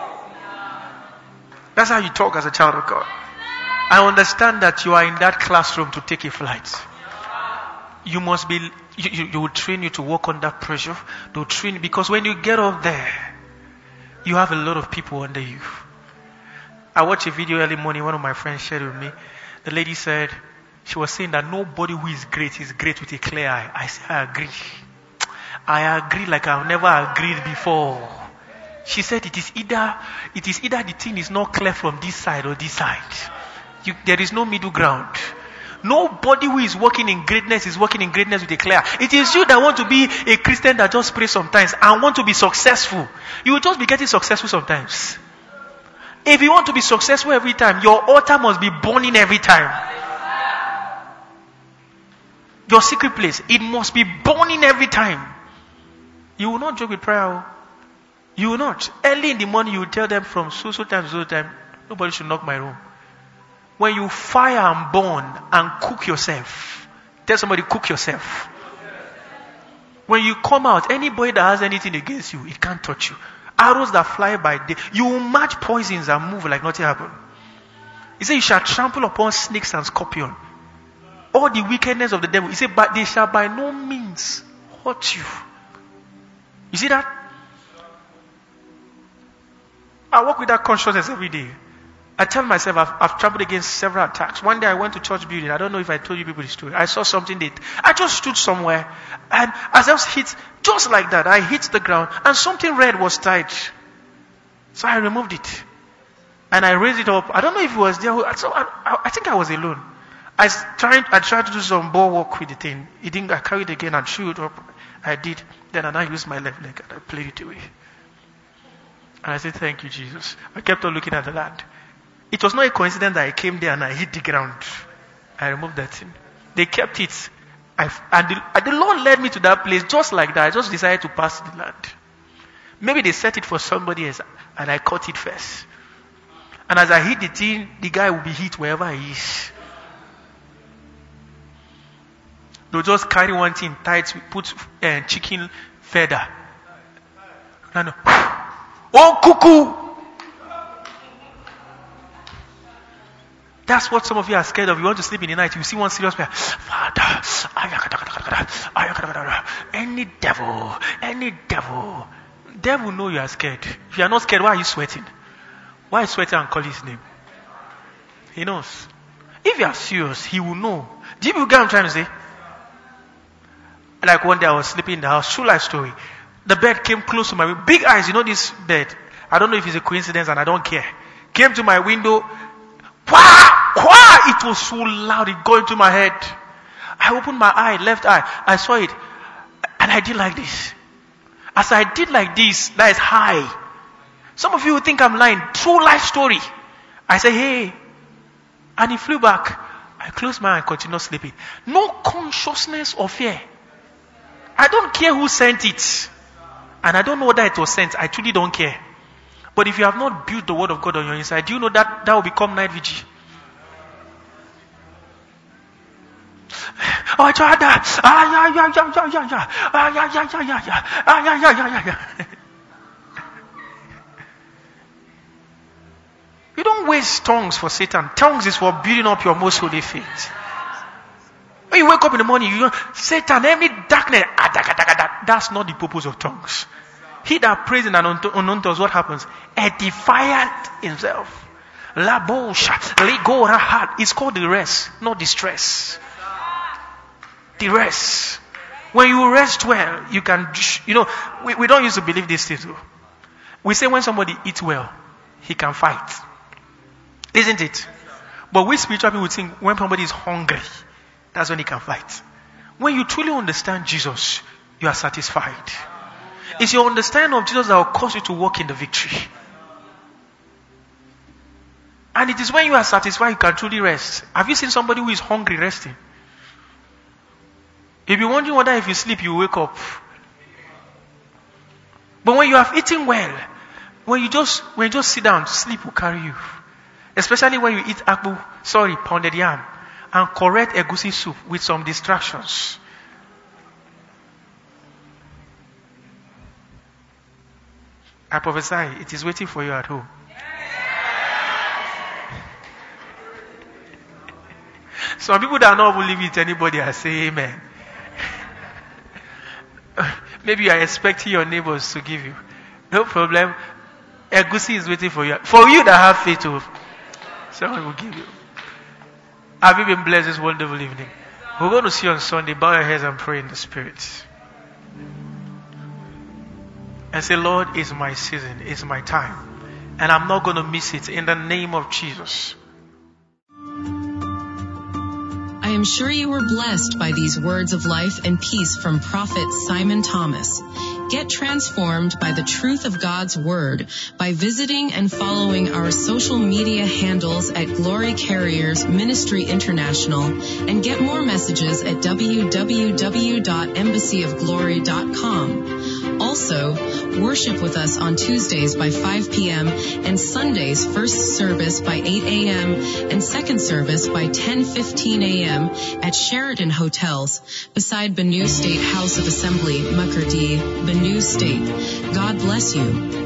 That's how you talk as a child of God. I understand that you are in that classroom to take a flight. You must be, you, you, you will train you to work under pressure. They will train, because when you get up there, you have a lot of people under you. I watched a video early morning, one of my friends shared with me. The lady said, she was saying that nobody who is great is great with a clear eye. I said, I agree. I agree like I've never agreed before. She said it is either, it is either the thing is not clear from this side or this side. You, there is no middle ground. Nobody who is working in greatness is working in greatness with a clear. It is you that want to be a Christian that just prays sometimes and want to be successful. You will just be getting successful sometimes. If you want to be successful every time, your altar must be burning every time. Your secret place, it must be burning every time. You will not joke with prayer. You will not. Early in the morning, you will tell them from so so time to so time, nobody should knock my room. When you fire and burn and cook yourself, tell somebody, cook yourself. When you come out, anybody that has anything against you, it can't touch you. Arrows that fly by day, you will match poisons and move like nothing happened. He said, you shall trample upon snakes and scorpions. All the wickedness of the devil. He said, but they shall by no means hurt you. You see that? I work with that consciousness every day. I tell myself I've, I've trampled against several attacks. One day I went to church building. I don't know if I told you people the story. I saw something that I just stood somewhere, and as I was hit, just like that, I hit the ground and something red was tied. So I removed it. And I raised it up. I don't know if it was there. So I, I, I think I was alone. I tried, I tried to do some ball work with the thing. It didn't, I carried it again and threw it up. I did. Then and I used my left leg and I played it away. And I said, thank you, Jesus. I kept on looking at the land. It was not a coincidence that I came there and I hit the ground. I removed that thing. They kept it. I, and, the, and the Lord led me to that place just like that. I just decided to pass the land. Maybe they set it for somebody else and I caught it first. And as I hit the thing, the guy will be hit wherever he is. They'll just carry one thing tight, put uh, chicken feather. And, oh, cuckoo! That's what some of you are scared of. You want to sleep in the night. You see one serious prayer. Father, any devil, any devil, devil know you are scared. If you are not scared, why are you sweating? Why are you sweating and call his name? He knows. If you are serious, he will know. Do you get what I'm trying to say? Like one day I was sleeping in the house, true life story. The bed came close to my window. Big eyes, you know this bed. I don't know if it's a coincidence and I don't care. Came to my window. Wah! Wah! It was so loud, it got into my head. I opened my eye, left eye. I saw it. And I did like this. As I did like this, that is high. Some of you will think I'm lying. True life story. I say, hey. And he flew back. I closed my eye and continued sleeping. No consciousness of fear. I don't care who sent it. And I don't know whether it was sent. I truly don't care. But if you have not built the word of God on your inside, do you know that that will become night vigil? Oh, I tried that. Ah, yeah, yeah, yeah, yeah, yeah, yeah. Ah, yeah, yeah, yeah, yeah, yeah. Ah, yeah, yeah, yeah, yeah, yeah. You don't waste tongues for Satan. Tongues is for building up your most holy faith. When you wake up in the morning, you go, Satan, every darkness, that's not the purpose of tongues. He that prays in an unknown tongues, what happens? Edifieth himself. La bosha, ligo rahat. It's called the rest, not the stress. The rest. When you rest well, you can, you know, we, we don't used to believe this too. We say when somebody eats well, he can fight. Isn't it? But we spiritual people think when somebody is hungry, that's when he can fight. When you truly understand Jesus, you are satisfied. It's your understanding of Jesus that will cause you to walk in the victory. And it is when you are satisfied you can truly rest. Have you seen somebody who is hungry resting? If you're wondering whether if you sleep you wake up. But when you have eaten well, when you just when you just sit down, sleep will carry you. Especially when you eat akpu, sorry, pounded yam, and correct egusi soup with some distractions. I prophesy, it is waiting for you at home. Some people that are not believe it, anybody, I say amen. Maybe you are expecting your neighbors to give you. No problem. Egusi is waiting for you. For you that have faith, to someone will give you. Have you been blessed this wonderful evening? We're going to see you on Sunday. Bow your heads and pray in the Spirit. And say, Lord, it's my season. It's my time. And I'm not going to miss it in the name of Jesus. I am sure you were blessed by these words of life and peace from Prophet Simon Thomas. Get transformed by the truth of God's Word by visiting and following our social media handles at Glory Carriers Ministry International, and get more messages at w w w dot embassy of glory dot com. Also, worship with us on Tuesdays by five p.m. and Sundays first service by eight a.m. and second service by ten fifteen a.m. at Sheraton Hotels beside Benue State House of Assembly, Makurdi, Benue State. God bless you.